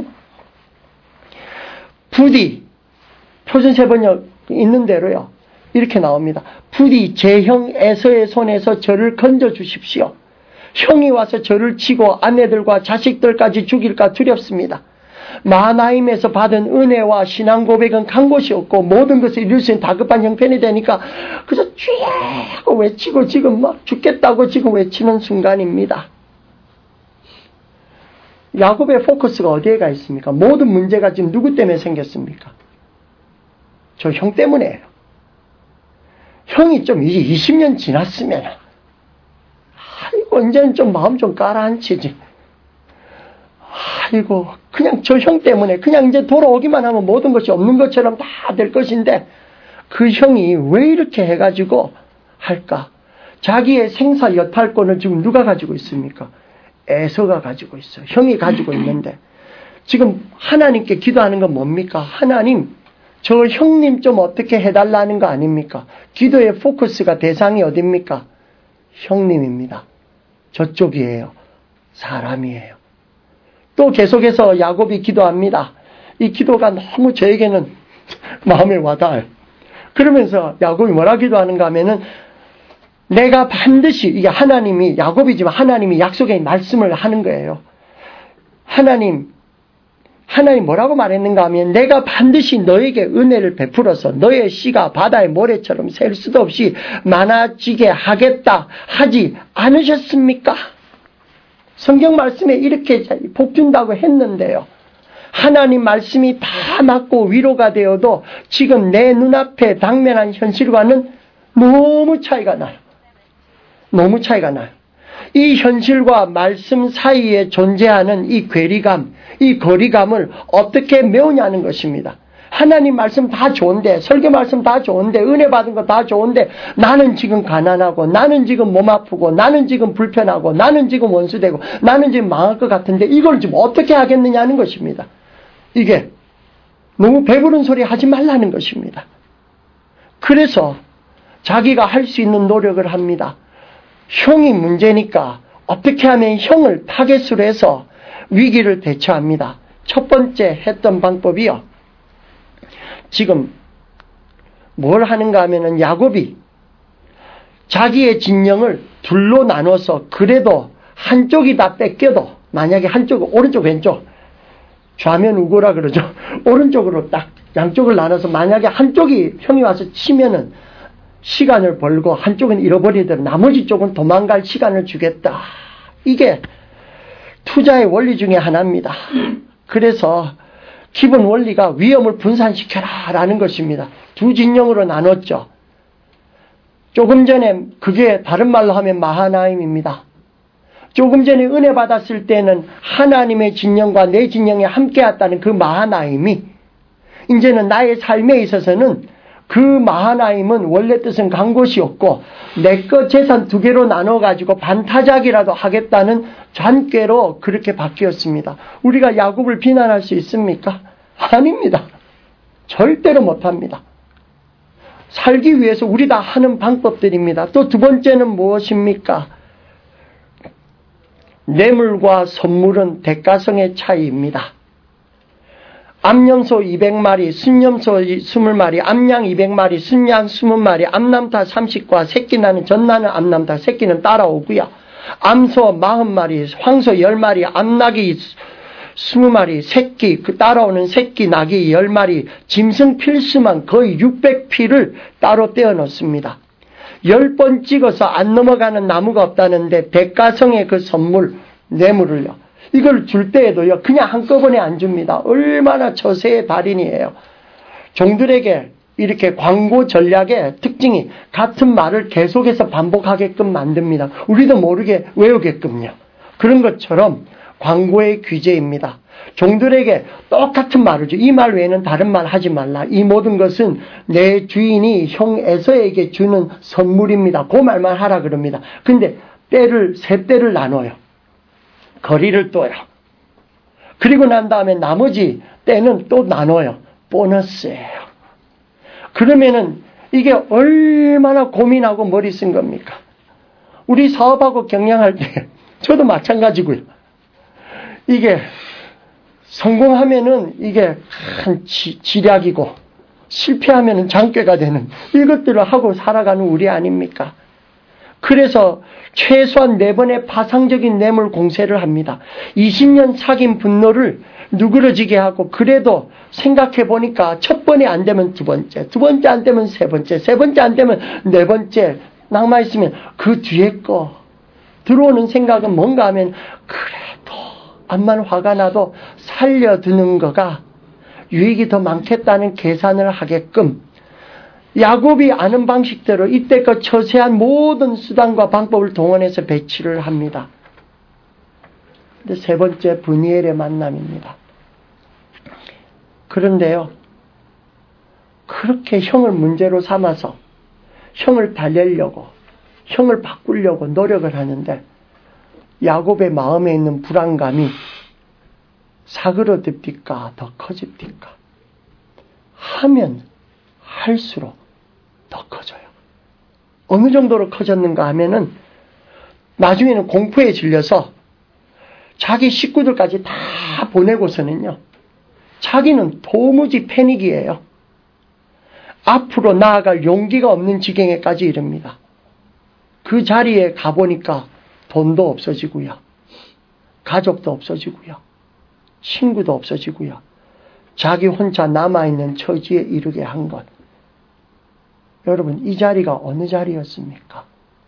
부디 표준 세번역 있는 대로요 이렇게 나옵니다. 부디 제 형 에서의 손에서 저를 건져 주십시오. 형이 와서 저를 치고 아내들과 자식들까지 죽일까 두렵습니다. 마하나임에서 받은 은혜와 신앙 고백은 간 곳이 없고 모든 것을 이룰 수 있는 다급한 형편이 되니까 그래서 쥐하고 외치고 지금 막 죽겠다고 지금 외치는 순간입니다. 야곱의 포커스가 어디에 가 있습니까? 모든 문제가 지금 누구 때문에 생겼습니까? 저 형 때문에요. 형이 좀 이제 이십 년 지났으면 아이고 이제는 좀 마음 좀 가라앉히지. 아이고 그냥 저 형 때문에 그냥 이제 돌아오기만 하면 모든 것이 없는 것처럼 다 될 것인데 그 형이 왜 이렇게 해가지고 할까? 자기의 생사 여탈권을 지금 누가 가지고 있습니까? 에서가 가지고 있어요. 형이 가지고 있는데 지금 하나님께 기도하는 건 뭡니까? 하나님 저 형님 좀 어떻게 해달라는 거 아닙니까? 기도의 포커스가 대상이 어딥니까? 형님입니다. 저쪽이에요. 사람이에요. 또 계속해서 야곱이 기도합니다. 이 기도가 너무 저에게는 마음에 와닿아요. 그러면서 야곱이 뭐라 기도하는가 하면은 내가 반드시, 이게 하나님이, 야곱이지만 하나님이 약속의 말씀을 하는 거예요. 하나님, 하나님 뭐라고 말했는가 하면 내가 반드시 너에게 은혜를 베풀어서 너의 씨가 바다의 모래처럼 셀 수도 없이 많아지게 하겠다 하지 않으셨습니까? 성경 말씀에 이렇게 복준다고 했는데요. 하나님 말씀이 다 맞고 위로가 되어도 지금 내 눈앞에 당면한 현실과는 너무 차이가 나요. 너무 차이가 나요. 이 현실과 말씀 사이에 존재하는 이 괴리감, 이 거리감을 어떻게 메우냐는 것입니다. 하나님 말씀 다 좋은데, 설교 말씀 다 좋은데, 은혜 받은 거 다 좋은데 나는 지금 가난하고 나는 지금 몸 아프고 나는 지금 불편하고 나는 지금 원수되고 나는 지금 망할 것 같은데 이걸 지금 어떻게 하겠느냐는 것입니다. 이게 너무 배부른 소리 하지 말라는 것입니다. 그래서 자기가 할 수 있는 노력을 합니다. 형이 문제니까 어떻게 하면 형을 타겟으로 해서 위기를 대처합니다. 첫 번째 했던 방법이요. 지금 뭘 하는가 하면은 야곱이 자기의 진영을 둘로 나눠서 그래도 한쪽이 다 뺏겨도 만약에 한쪽, 오른쪽, 왼쪽, 좌면 우고라 그러죠. 오른쪽으로 딱 양쪽을 나눠서 만약에 한쪽이 형이 와서 치면은 시간을 벌고 한쪽은 잃어버리더라도 나머지 쪽은 도망갈 시간을 주겠다. 이게 투자의 원리 중에 하나입니다. 그래서 기본 원리가 위험을 분산시켜라 라는 것입니다. 두 진영으로 나눴죠. 조금 전에 그게 다른 말로 하면 마하나임입니다. 조금 전에 은혜 받았을 때는 하나님의 진영과 내 진영이 함께 왔다는 그 마하나임이 이제는 나의 삶에 있어서는 그 마하나임은 원래 뜻은 간 곳이었고 내 것 재산 두 개로 나눠가지고 반타작이라도 하겠다는 잔꾀로 그렇게 바뀌었습니다. 우리가 야곱을 비난할 수 있습니까? 아닙니다. 절대로 못합니다. 살기 위해서 우리 다 하는 방법들입니다. 또 두 번째는 무엇입니까? 뇌물과 선물은 대가성의 차이입니다. 암염소 이백 마리, 순염소 이십 마리, 암양 이백 마리, 순양 이십 마리, 암남타 삼십과 새끼 나는 전나는 암남타 새끼는 따라오고요. 암소 사십 마리, 황소 십 마리, 암낙이 이십 마리, 새끼 그 따라오는 새끼 낙이 십 마리, 짐승 필수만 거의 육백 피를 따로 떼어 놓습니다. 열 번 찍어서 안 넘어가는 나무가 없다는데 대가성의 그 선물, 뇌물을요. 이걸 줄 때에도요, 그냥 한꺼번에 안 줍니다. 얼마나 처세의 달인이에요. 종들에게 이렇게 광고 전략의 특징이 같은 말을 계속해서 반복하게끔 만듭니다. 우리도 모르게 외우게끔요. 그런 것처럼 광고의 규제입니다. 종들에게 똑같은 말을 줘. 이 말 외에는 다른 말 하지 말라. 이 모든 것은 내 주인이 형 에서에게 주는 선물입니다. 그 말만 하라 그럽니다. 근데 때를, 세 때를 나눠요. 거리를 둬요. 그리고 난 다음에 나머지 때는 또 나눠요. 보너스예요. 그러면은 이게 얼마나 고민하고 머리 쓴 겁니까? 우리 사업하고 경영할 때 저도 마찬가지고요. 이게 성공하면은 이게 큰 지, 지략이고 실패하면은 장괴가 되는 이것들을 하고 살아가는 우리 아닙니까? 그래서 최소한 네 번의 파상적인 뇌물 공세를 합니다. 이십 년 사귄 분노를 누그러지게 하고 그래도 생각해 보니까 첫 번에 안 되면 두 번째, 두 번째 안 되면 세 번째, 세 번째 안 되면 네 번째 남아있으면 그 뒤에 거 들어오는 생각은 뭔가 하면 그래도 암만 화가 나도 살려두는 거가 유익이 더 많겠다는 계산을 하게끔 야곱이 아는 방식대로 이때껏 처세한 모든 수단과 방법을 동원해서 배치를 합니다. 근데 세 번째 브니엘의 만남입니다. 그런데요, 그렇게 형을 문제로 삼아서 형을 달래려고, 형을 바꾸려고 노력을 하는데 야곱의 마음에 있는 불안감이 사그러듭니까? 더 커집니까? 하면 할수록 더 커져요. 어느 정도로 커졌는가 하면은 나중에는 공포에 질려서 자기 식구들까지 다 보내고서는요, 자기는 도무지 패닉이에요. 앞으로 나아갈 용기가 없는 지경에까지 이릅니다. 그 자리에 가보니까 돈도 없어지고요, 가족도 없어지고요, 친구도 없어지고요, 자기 혼자 남아있는 처지에 이르게 한 것. 여러분, 이 자리가 어느 자리였습니까?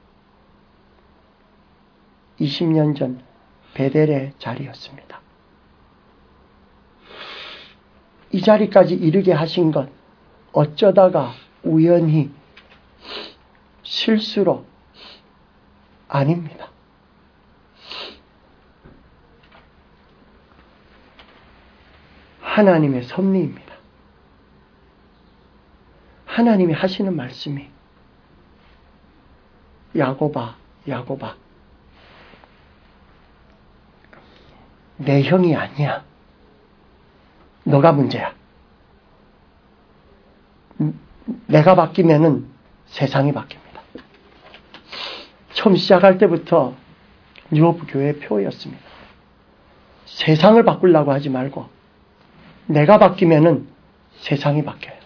이십 년 전 베델의 자리였습니다. 이 자리까지 이르게 하신 것, 어쩌다가 우연히 실수로 아닙니다. 하나님의 섭리입니다. 하나님이 하시는 말씀이 야곱아, 야곱아, 내 형이 아니야. 너가 문제야. 내가 바뀌면은 세상이 바뀝니다. 처음 시작할 때부터 뉴호프 교회의 표였습니다. 세상을 바꾸려고 하지 말고 내가 바뀌면은 세상이 바뀌어요.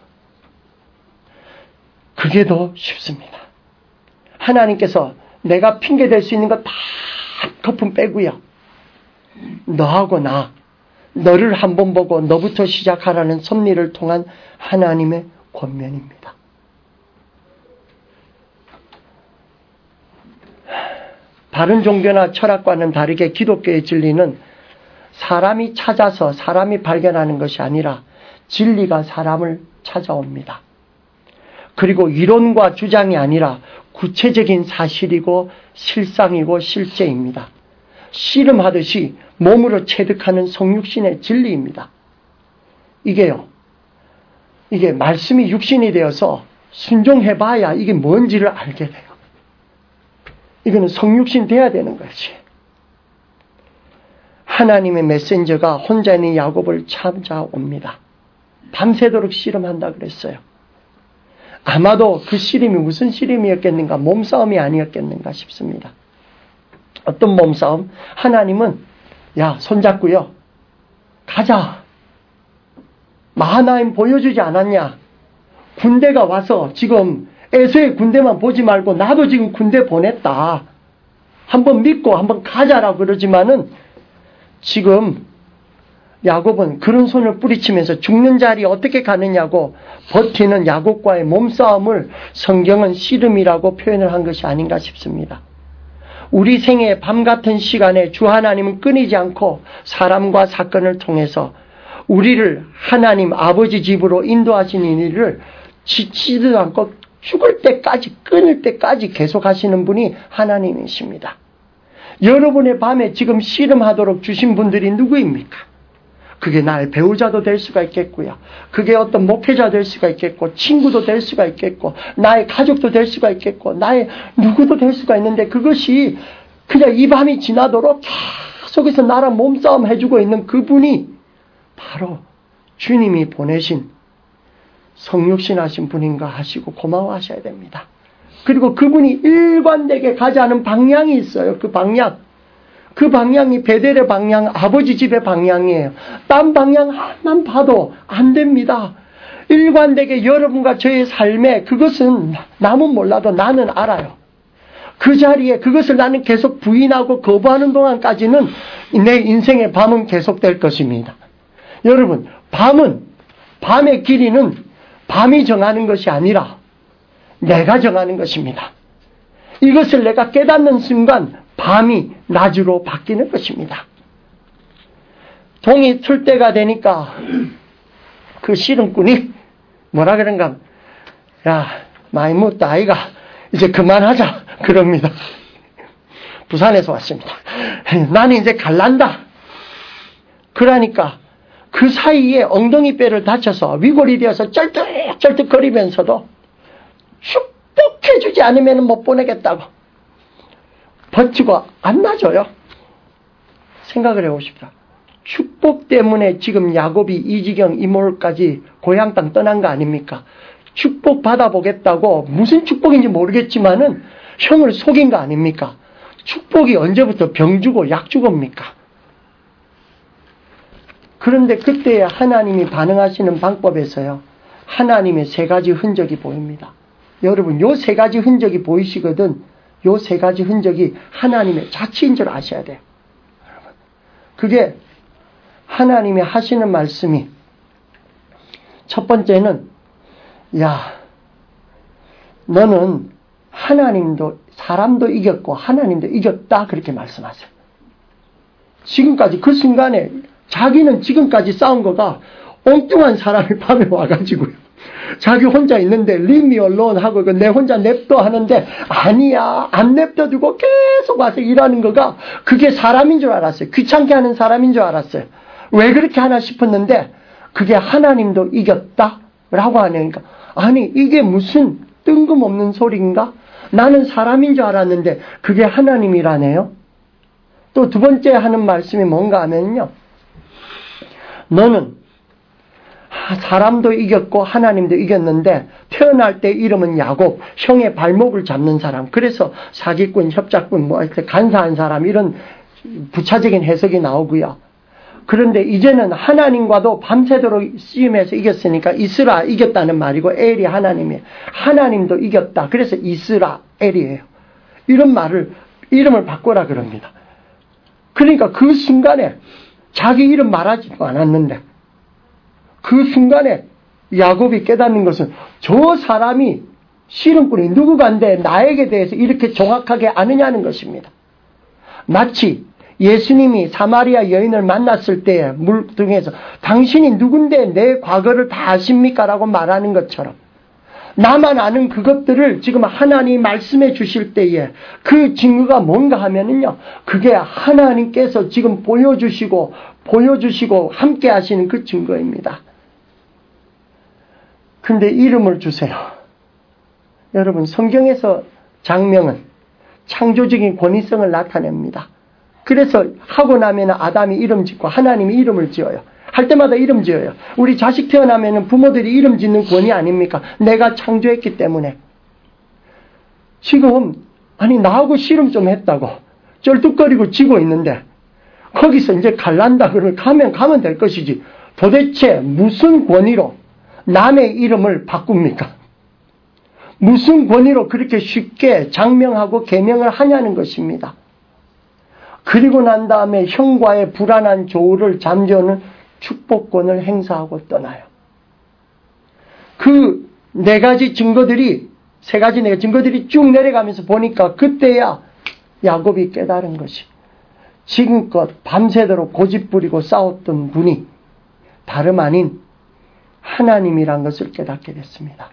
그게 더 쉽습니다. 하나님께서 내가 핑계 댈 수 있는 거 다 거품 빼고요, 너하고 나, 너를 한번 보고 너부터 시작하라는 섭리를 통한 하나님의 권면입니다. 다른 종교나 철학과는 다르게 기독교의 진리는 사람이 찾아서 사람이 발견하는 것이 아니라 진리가 사람을 찾아옵니다. 그리고 이론과 주장이 아니라 구체적인 사실이고 실상이고 실제입니다. 씨름하듯이 몸으로 체득하는 성육신의 진리입니다. 이게요, 이게 말씀이 육신이 되어서 순종해봐야 이게 뭔지를 알게 돼요. 이거는 성육신 돼야 되는 것이. 하나님의 메신저가 혼자 있는 야곱을 찾아옵니다. 밤새도록 씨름한다 그랬어요. 아마도 그 씨름이 무슨 씨름이었겠는가, 몸싸움이 아니었겠는가 싶습니다. 어떤 몸싸움? 하나님은 야, 손잡고요, 가자. 마하나임 보여주지 않았냐? 군대가 와서 지금 에서의 군대만 보지 말고 나도 지금 군대 보냈다. 한번 믿고 한번 가자라고 그러지만은 지금 야곱은 그런 손을 뿌리치면서 죽는 자리 어떻게 가느냐고 버티는 야곱과의 몸싸움을 성경은 씨름이라고 표현을 한 것이 아닌가 싶습니다. 우리 생애의 밤 같은 시간에 주 하나님은 끊이지 않고 사람과 사건을 통해서 우리를 하나님 아버지 집으로 인도하시는 일을 지치지도 않고 죽을 때까지, 끊을 때까지 계속 하시는 분이 하나님이십니다. 여러분의 밤에 지금 씨름하도록 주신 분들이 누구입니까? 그게 나의 배우자도 될 수가 있겠고요, 그게 어떤 목회자 될 수가 있겠고, 친구도 될 수가 있겠고, 나의 가족도 될 수가 있겠고, 나의 누구도 될 수가 있는데, 그것이 그냥 이 밤이 지나도록 계속해서 나랑 몸싸움 해주고 있는 그분이 바로 주님이 보내신 성육신하신 분인가 하시고 고마워하셔야 됩니다. 그리고 그분이 일관되게 가자는 방향이 있어요. 그 방향. 그 방향이 베델의 방향, 아버지 집의 방향이에요. 딴 방향 하나만 봐도 안 됩니다. 일관되게 여러분과 저의 삶에 그것은 남은 몰라도 나는 알아요. 그 자리에 그것을 나는 계속 부인하고 거부하는 동안까지는 내 인생의 밤은 계속될 것입니다. 여러분, 밤은, 밤의 길이는 밤이 정하는 것이 아니라 내가 정하는 것입니다. 이것을 내가 깨닫는 순간 밤이 낮으로 바뀌는 것입니다. 동이 틀 때가 되니까 그 씨름꾼이 뭐라 그런가, 야, 많이 묻다 아이가, 이제 그만하자 그럽니다. 부산에서 왔습니다. 나는 이제 갈란다. 그러니까 그 사이에 엉덩이 뼈를 다쳐서 위골이 되어서 쩔뚝쩔뚝거리면서도 축복해주지 않으면 못 보내겠다고 버티고 안 놔줘요. 생각을 해보십시오. 축복 때문에 지금 야곱이 이지경 이몰까지 고향 땅 떠난 거 아닙니까? 축복 받아보겠다고, 무슨 축복인지 모르겠지만은 형을 속인 거 아닙니까? 축복이 언제부터 병 주고 약 주고입니까? 그런데 그때 하나님이 반응하시는 방법에서요, 하나님의 세 가지 흔적이 보입니다. 여러분, 요 세 가지 흔적이 보이시거든, 요 세 가지 흔적이 하나님의 자치인 줄 아셔야 돼요. 그게 하나님이 하시는 말씀이, 첫 번째는, 야, 너는 하나님도 사람도 이겼고 하나님도 이겼다, 그렇게 말씀하세요. 지금까지 그 순간에 자기는 지금까지 싸운 거가 엉뚱한 사람이 밤에 와가지고요, 자기 혼자 있는데 leave me alone 하고 내 혼자 냅둬 하는데, 아니야, 안 냅둬두고 계속 와서 일하는 거가 그게 사람인 줄 알았어요. 귀찮게 하는 사람인 줄 알았어요. 왜 그렇게 하나 싶었는데, 그게 하나님도 이겼다 라고 하니까, 아니 이게 무슨 뜬금없는 소리인가? 나는 사람인 줄 알았는데 그게 하나님이라네요. 또 두 번째 하는 말씀이 뭔가 하면요, 너는 사람도 이겼고 하나님도 이겼는데 태어날 때 이름은 야곱, 형의 발목을 잡는 사람, 그래서 사기꾼, 협작꾼, 뭐 이렇게 간사한 사람, 이런 부차적인 해석이 나오고요. 그런데 이제는 하나님과도 밤새도록 씨름해서 이겼으니까 이스라, 이겼다는 말이고, 엘이 하나님이에요. 하나님도 이겼다, 그래서 이스라엘이에요. 이런 말을, 이름을 바꾸라 그럽니다. 그러니까 그 순간에 자기 이름 말하지도 않았는데 그 순간에 야곱이 깨닫는 것은 저 사람이 씨름꾼이 누구간데 나에게 대해서 이렇게 정확하게 아느냐는 것입니다. 마치 예수님이 사마리아 여인을 만났을 때에 물등에서 당신이 누군데 내 과거를 다 아십니까? 라고 말하는 것처럼, 나만 아는 그것들을 지금 하나님이 말씀해 주실 때에 그 증거가 뭔가 하면은요, 그게 하나님께서 지금 보여주시고 보여주시고 함께 하시는 그 증거입니다. 근데 이름을 주세요. 여러분, 성경에서 장명은 창조적인 권위성을 나타냅니다. 그래서 하고 나면 아담이 이름 짓고 하나님이 이름을 지어요. 할 때마다 이름 지어요. 우리 자식 태어나면 부모들이 이름 짓는 권위 아닙니까? 내가 창조했기 때문에. 지금 아니 나하고 씨름 좀 했다고 쩔뚝거리고 지고 있는데 거기서 이제 갈란다 그러면 가면 가면 될 것이지, 도대체 무슨 권위로 남의 이름을 바꿉니까? 무슨 권위로 그렇게 쉽게 장명하고 계명을 하냐는 것입니다. 그리고 난 다음에 형과의 불안한 조우를 잠재우는 축복권을 행사하고 떠나요. 그 네 가지 증거들이, 세 가지 네 증거들이 쭉 내려가면서 보니까 그때야 야곱이 깨달은 것이, 지금껏 밤새도록 고집부리고 싸웠던 분이 다름 아닌 하나님이란 것을 깨닫게 됐습니다.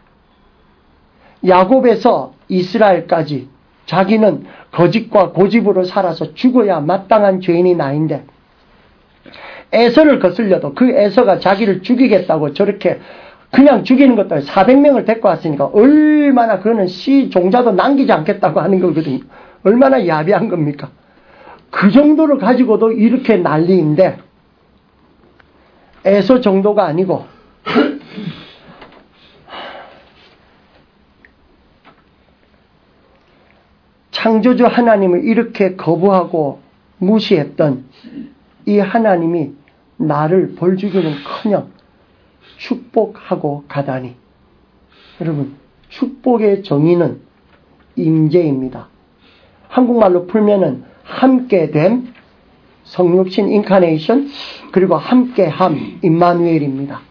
야곱에서 이스라엘까지 자기는 거짓과 고집으로 살아서 죽어야 마땅한 죄인이 나인데, 에서를 거슬려도 그 에서가 자기를 죽이겠다고 저렇게 그냥 죽이는 것도 사백 명을 데리고 왔으니까 얼마나, 그거는 시 종자도 남기지 않겠다고 하는 거거든요. 얼마나 야비한 겁니까? 그 정도를 가지고도 이렇게 난리인데, 에서 정도가 아니고 창조주 하나님을 이렇게 거부하고 무시했던 이 하나님이 나를 벌주기는커녕 축복하고 가다니. 여러분, 축복의 정의는 임재입니다. 한국말로 풀면은 함께됨, 성육신 인카네이션, 그리고 함께함, 임마누엘입니다.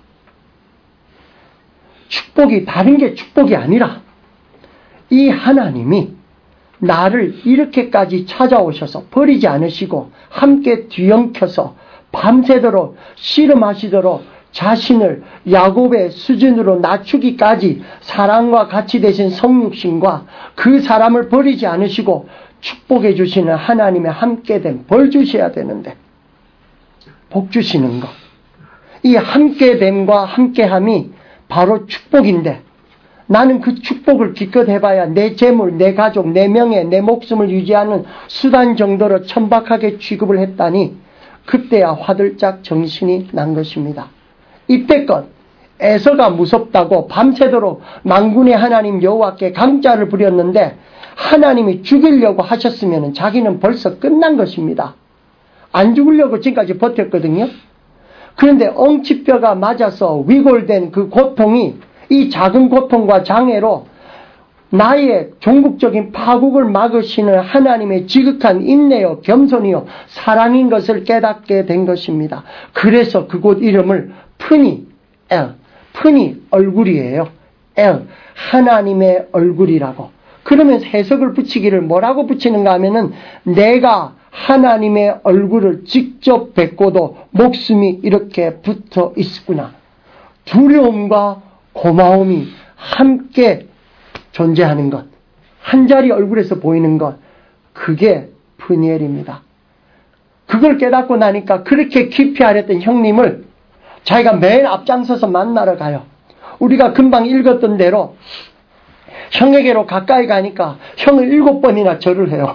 축복이 다른 게 축복이 아니라 이 하나님이 나를 이렇게까지 찾아오셔서 버리지 않으시고 함께 뒤엉켜서 밤새도록 씨름하시도록 자신을 야곱의 수준으로 낮추기까지 사랑과 같이 되신 성육신과 그 사람을 버리지 않으시고 축복해 주시는 하나님의 함께됨, 벌 주셔야 되는데 복 주시는 것, 이 함께됨과 함께함이 바로 축복인데 나는 그 축복을 기껏 해봐야 내 재물, 내 가족, 내 명예, 내 목숨을 유지하는 수단 정도로 천박하게 취급을 했다니 그때야 화들짝 정신이 난 것입니다. 이때껏 에서가 무섭다고 밤새도록 만군의 하나님 여호와께 강짜를 부렸는데 하나님이 죽이려고 하셨으면 자기는 벌써 끝난 것입니다. 안 죽으려고 지금까지 버텼거든요. 그런데 엉치뼈가 맞아서 위골된 그 고통이 이 작은 고통과 장애로 나의 종국적인 파국을 막으시는 하나님의 지극한 인내요 겸손이요 사랑인 것을 깨닫게 된 것입니다. 그래서 그곳 이름을 푸니 엘, 푸니 얼굴이에요. 엘, 하나님의 얼굴이라고. 그러면서 해석을 붙이기를 뭐라고 붙이는가 하면은 내가 하나님의 얼굴을 직접 뵙고도 목숨이 이렇게 붙어 있구나. 두려움과 고마움이 함께 존재하는 것, 한 자리 얼굴에서 보이는 것, 그게 푸니엘입니다. 그걸 깨닫고 나니까 그렇게 깊이 아랬던 형님을 자기가 맨 앞장서서 만나러 가요. 우리가 금방 읽었던 대로 형에게로 가까이 가니까 형을 일곱 번이나 절을 해요.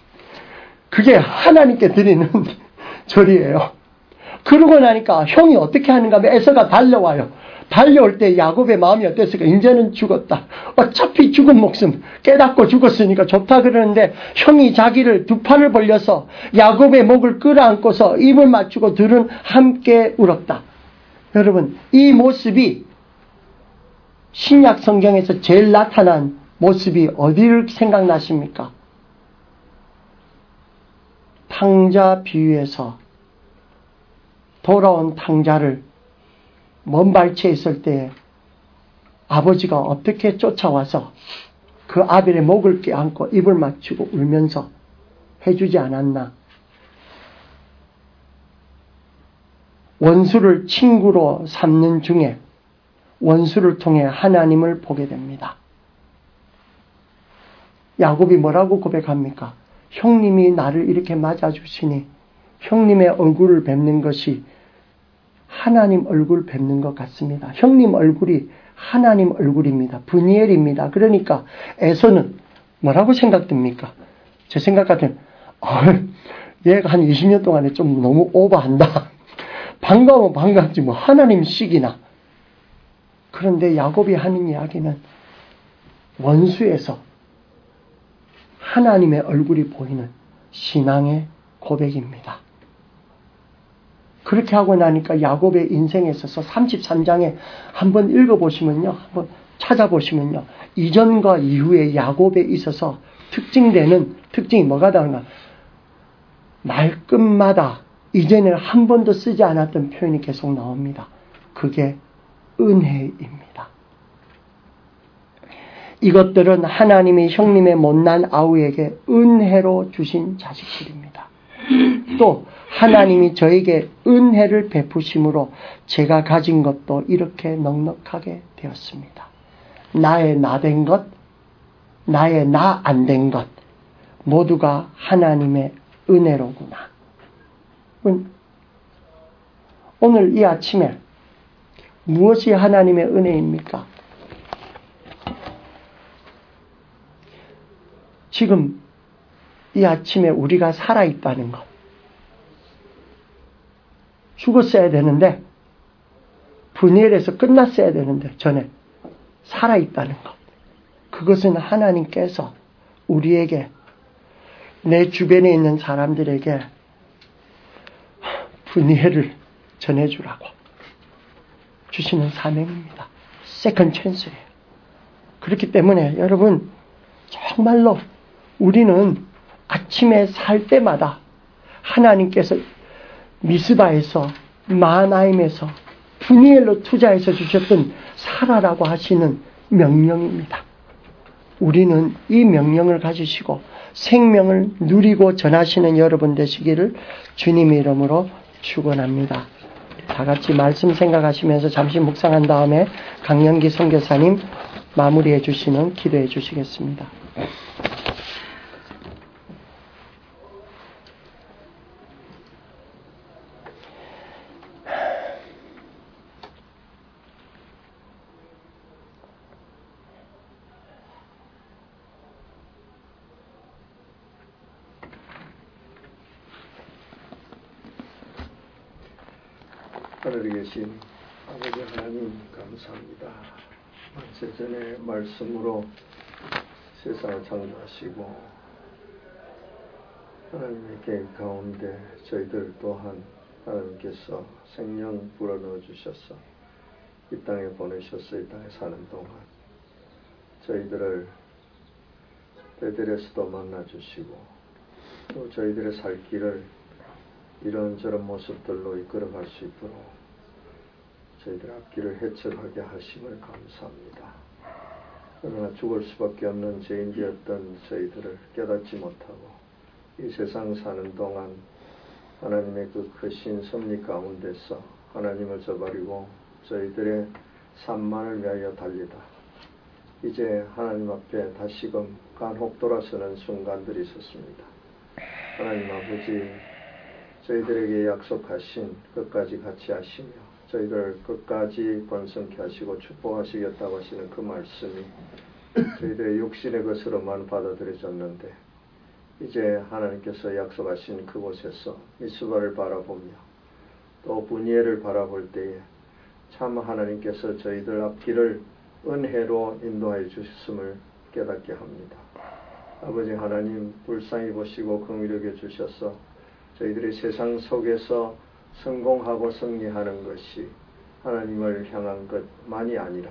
그게 하나님께 드리는 절이에요. 그러고 나니까 형이 어떻게 하는가 하면 에서가 달려와요. 달려올 때 야곱의 마음이 어땠을까? 이제는 죽었다. 어차피 죽은 목숨 깨닫고 죽었으니까 좋다 그러는데 형이 자기를 두 팔을 벌려서 야곱의 목을 끌어안고서 입을 맞추고 둘은 함께 울었다. 여러분, 이 모습이 신약 성경에서 제일 나타난 모습이 어디를 생각나십니까? 탕자 비유에서 돌아온 탕자를 먼 발치에 있을 때 아버지가 어떻게 쫓아와서 그 아벨의 목을 껴안고 입을 맞추고 울면서 해주지 않았나. 원수를 친구로 삼는 중에 원수를 통해 하나님을 보게 됩니다. 야곱이 뭐라고 고백합니까? 형님이 나를 이렇게 맞아주시니 형님의 얼굴을 뵙는 것이 하나님 얼굴 뵙는 것 같습니다. 형님 얼굴이 하나님 얼굴입니다. 브니엘입니다. 그러니까 에서는 뭐라고 생각됩니까? 제 생각 같으면 어, 얘가 한 이십 년 동안에 좀 너무 오버한다. 반가우면 반갑지 뭐 하나님식이나. 그런데 야곱이 하는 이야기는 원수에서 하나님의 얼굴이 보이는 신앙의 고백입니다. 그렇게 하고 나니까 야곱의 인생에 있어서 삼십삼 장에 한번 읽어보시면요. 한번 찾아보시면요. 이전과 이후에 야곱에 있어서 특징되는 특징이 뭐가 다른가? 말끝마다 이전에는 한 번도 쓰지 않았던 표현이 계속 나옵니다. 그게 은혜입니다. 이것들은 하나님이 형님의 못난 아우에게 은혜로 주신 자식들입니다. 또 하나님이 저에게 은혜를 베푸심으로 제가 가진 것도 이렇게 넉넉하게 되었습니다. 나의 나된 것, 나의 나 안 된 것 모두가 하나님의 은혜로구나. 오늘 이 아침에 무엇이 하나님의 은혜입니까? 지금 이 아침에 우리가 살아있다는 것. 죽었어야 되는데 분열에서 끝났어야 되는데 전에 살아있다는 것. 그것은 하나님께서 우리에게 내 주변에 있는 사람들에게 분열을 전해주라고 주시는 사명입니다. 세컨 찬스예요. 그렇기 때문에 여러분 정말로 우리는 아침에 살 때마다 하나님께서 미스바에서 마하나임에서 분이엘로 투자해서 주셨던 살아라고 하시는 명령입니다. 우리는 이 명령을 가지시고 생명을 누리고 전하시는 여러분 되시기를 주님의 이름으로 축원합니다. 다 같이 말씀 생각하시면서 잠시 묵상한 다음에 강영기 선교사님 마무리해 주시는 기도해 주시겠습니다. 하늘에 계신 아버지 하나님 감사합니다. 만세 전에 말씀으로 세상을 창조하시고 하나님의 계획 가운데 저희들 또한 하나님께서 생명 불어넣어 주셔서 이 땅에 보내셔서 이 땅에 사는 동안 저희들을 베델에서도 만나주시고 또 저희들의 살 길을 이런저런 모습들로 이끌어갈 수 있도록 저희들 앞길을 해철하게 하심을 감사합니다. 그러나 죽을 수밖에 없는 죄인되었던 저희들을 깨닫지 못하고 이 세상 사는 동안 하나님의 그 크신 섭리 가운데서 하나님을 저버리고 저희들의 삶만을 위하여 달리다 이제 하나님 앞에 다시금 간혹 돌아서는 순간들이 있었습니다. 하나님 아버지, 저희들에게 약속하신 끝까지 같이 하시며 저희들 끝까지 번성케 하시고 축복하시겠다고 하시는 그 말씀이 저희들의 육신의 것으로만 받아들여졌는데 이제 하나님께서 약속하신 그곳에서 미스바를 바라보며 또 분이엘을 바라볼 때에 참 하나님께서 저희들 앞길을 은혜로 인도하여 주셨음을 깨닫게 합니다. 아버지 하나님, 불쌍히 보시고 긍휼히 여겨주셔서 저희들이 세상 속에서 성공하고 승리하는 것이 하나님을 향한 것만이 아니라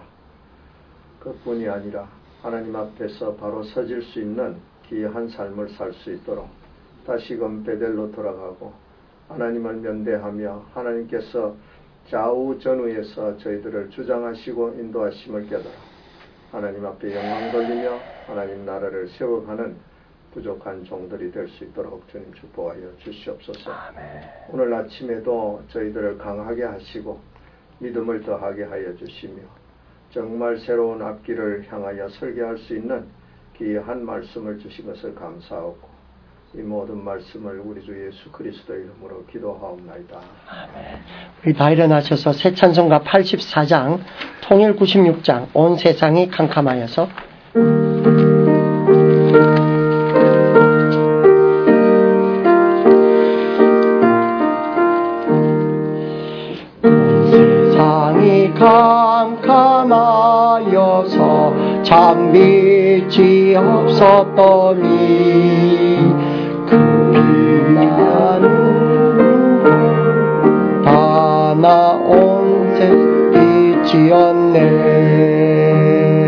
그뿐이 아니라 하나님 앞에서 바로 서질 수 있는 귀한 삶을 살 수 있도록 다시금 베델로 돌아가고 하나님을 면대하며 하나님께서 좌우 전후에서 저희들을 주장하시고 인도하심을 깨달아 하나님 앞에 영광 돌리며 하나님 나라를 세워가는 부족한 종들이 될 수 있도록 주님 축복하여 주시옵소서. 아멘. 오늘 아침에도 저희들을 강하게 하시고 믿음을 더하게 하여 주시며 정말 새로운 앞길을 향하여 설계할 수 있는 귀한 말씀을 주신 것을 감사하고 이 모든 말씀을 우리 주 예수 그리스도의 이름으로 기도하옵나이다. 아멘. 우리 다 일어나셔서 새 찬송가 팔십사 장, 통일 구십육 장, 온 세상이 캄캄하여서 캄캄하여서 참 빛이 없었더니 그 빛나는 다 나온 새 빛이었네.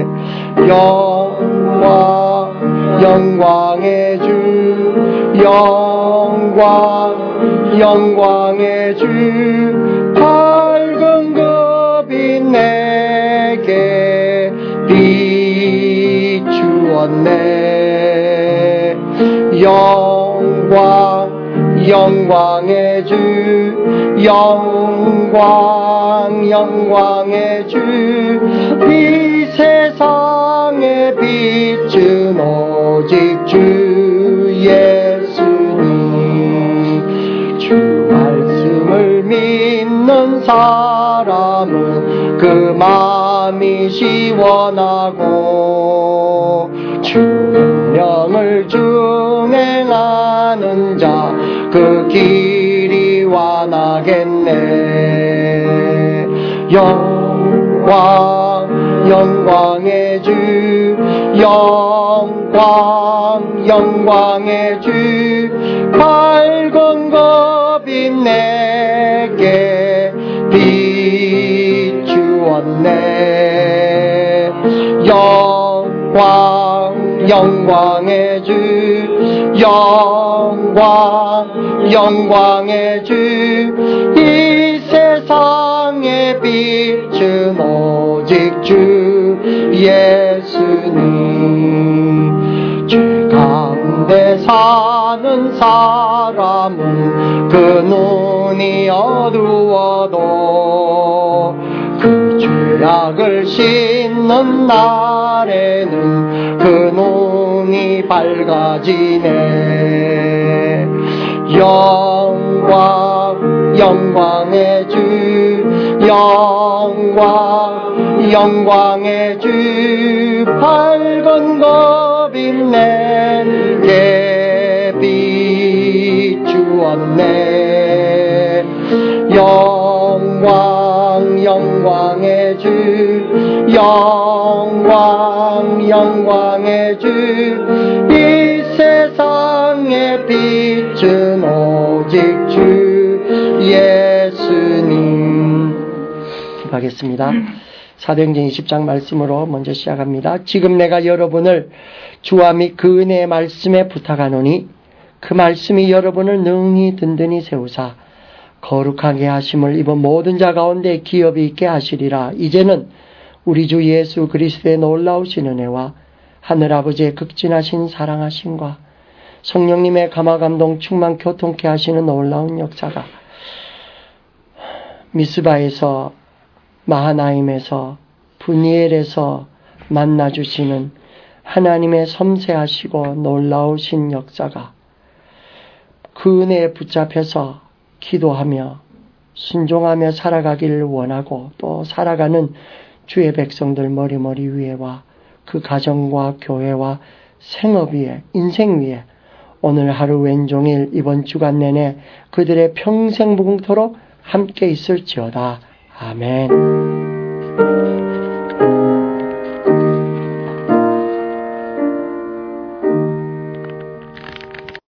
영광 영광의 주 영광 영광의 주 밝은 그 빛 내게 비추었네. 영광 영광의 주 영광 영광의 주 이 세상의 빛은 오직 주 예수님. 주 말씀을 믿는 사람은 그 마음이 시원하고 주 명을 준행하는 자 그 길이 완하겠네. 영광 영광의 주 영광 영광의 주 밝은 그 빛 내게 비추었네. 영광 영광의 주 영광 영광의 주 이 세상의 빛은 오직 주 예수님. 죄 가운데 사는 사람은 그 눈이 어두워도 그 죄악을 씻는 날에는 그 눈이 밝아지네. 영광 영광의 주 영광 영광의 주 밝은 겁임 내게 비추었네. 영광 영광의 주 영광 영광의 주 이 세상의 빛은 오직 주 예수님. 기도하겠습니다. 사도행전 이십 장 말씀으로 먼저 시작합니다. 지금 내가 여러분을 주와 및 그 은혜의 말씀에 부탁하노니 그 말씀이 여러분을 능히 든든히 세우사 거룩하게 하심을 입은 모든 자 가운데 기업이 있게 하시리라. 이제는 우리 주 예수 그리스도의 놀라우신 은혜와 하늘아버지의 극진하신 사랑하심과 성령님의 감화감동 충만 교통케 하시는 놀라운 역사가 미스바에서 마하나임에서 분이엘에서 만나주시는 하나님의 섬세하시고 놀라우신 역사가 그 은혜에 붙잡혀서 기도하며 순종하며 살아가기를 원하고 또 살아가는 주의 백성들 머리머리 위에와 그 가정과 교회와 생업 위에 인생 위에 오늘 하루 왼종일 이번 주간 내내 그들의 평생 무궁토록 함께 있을지어다. 아멘.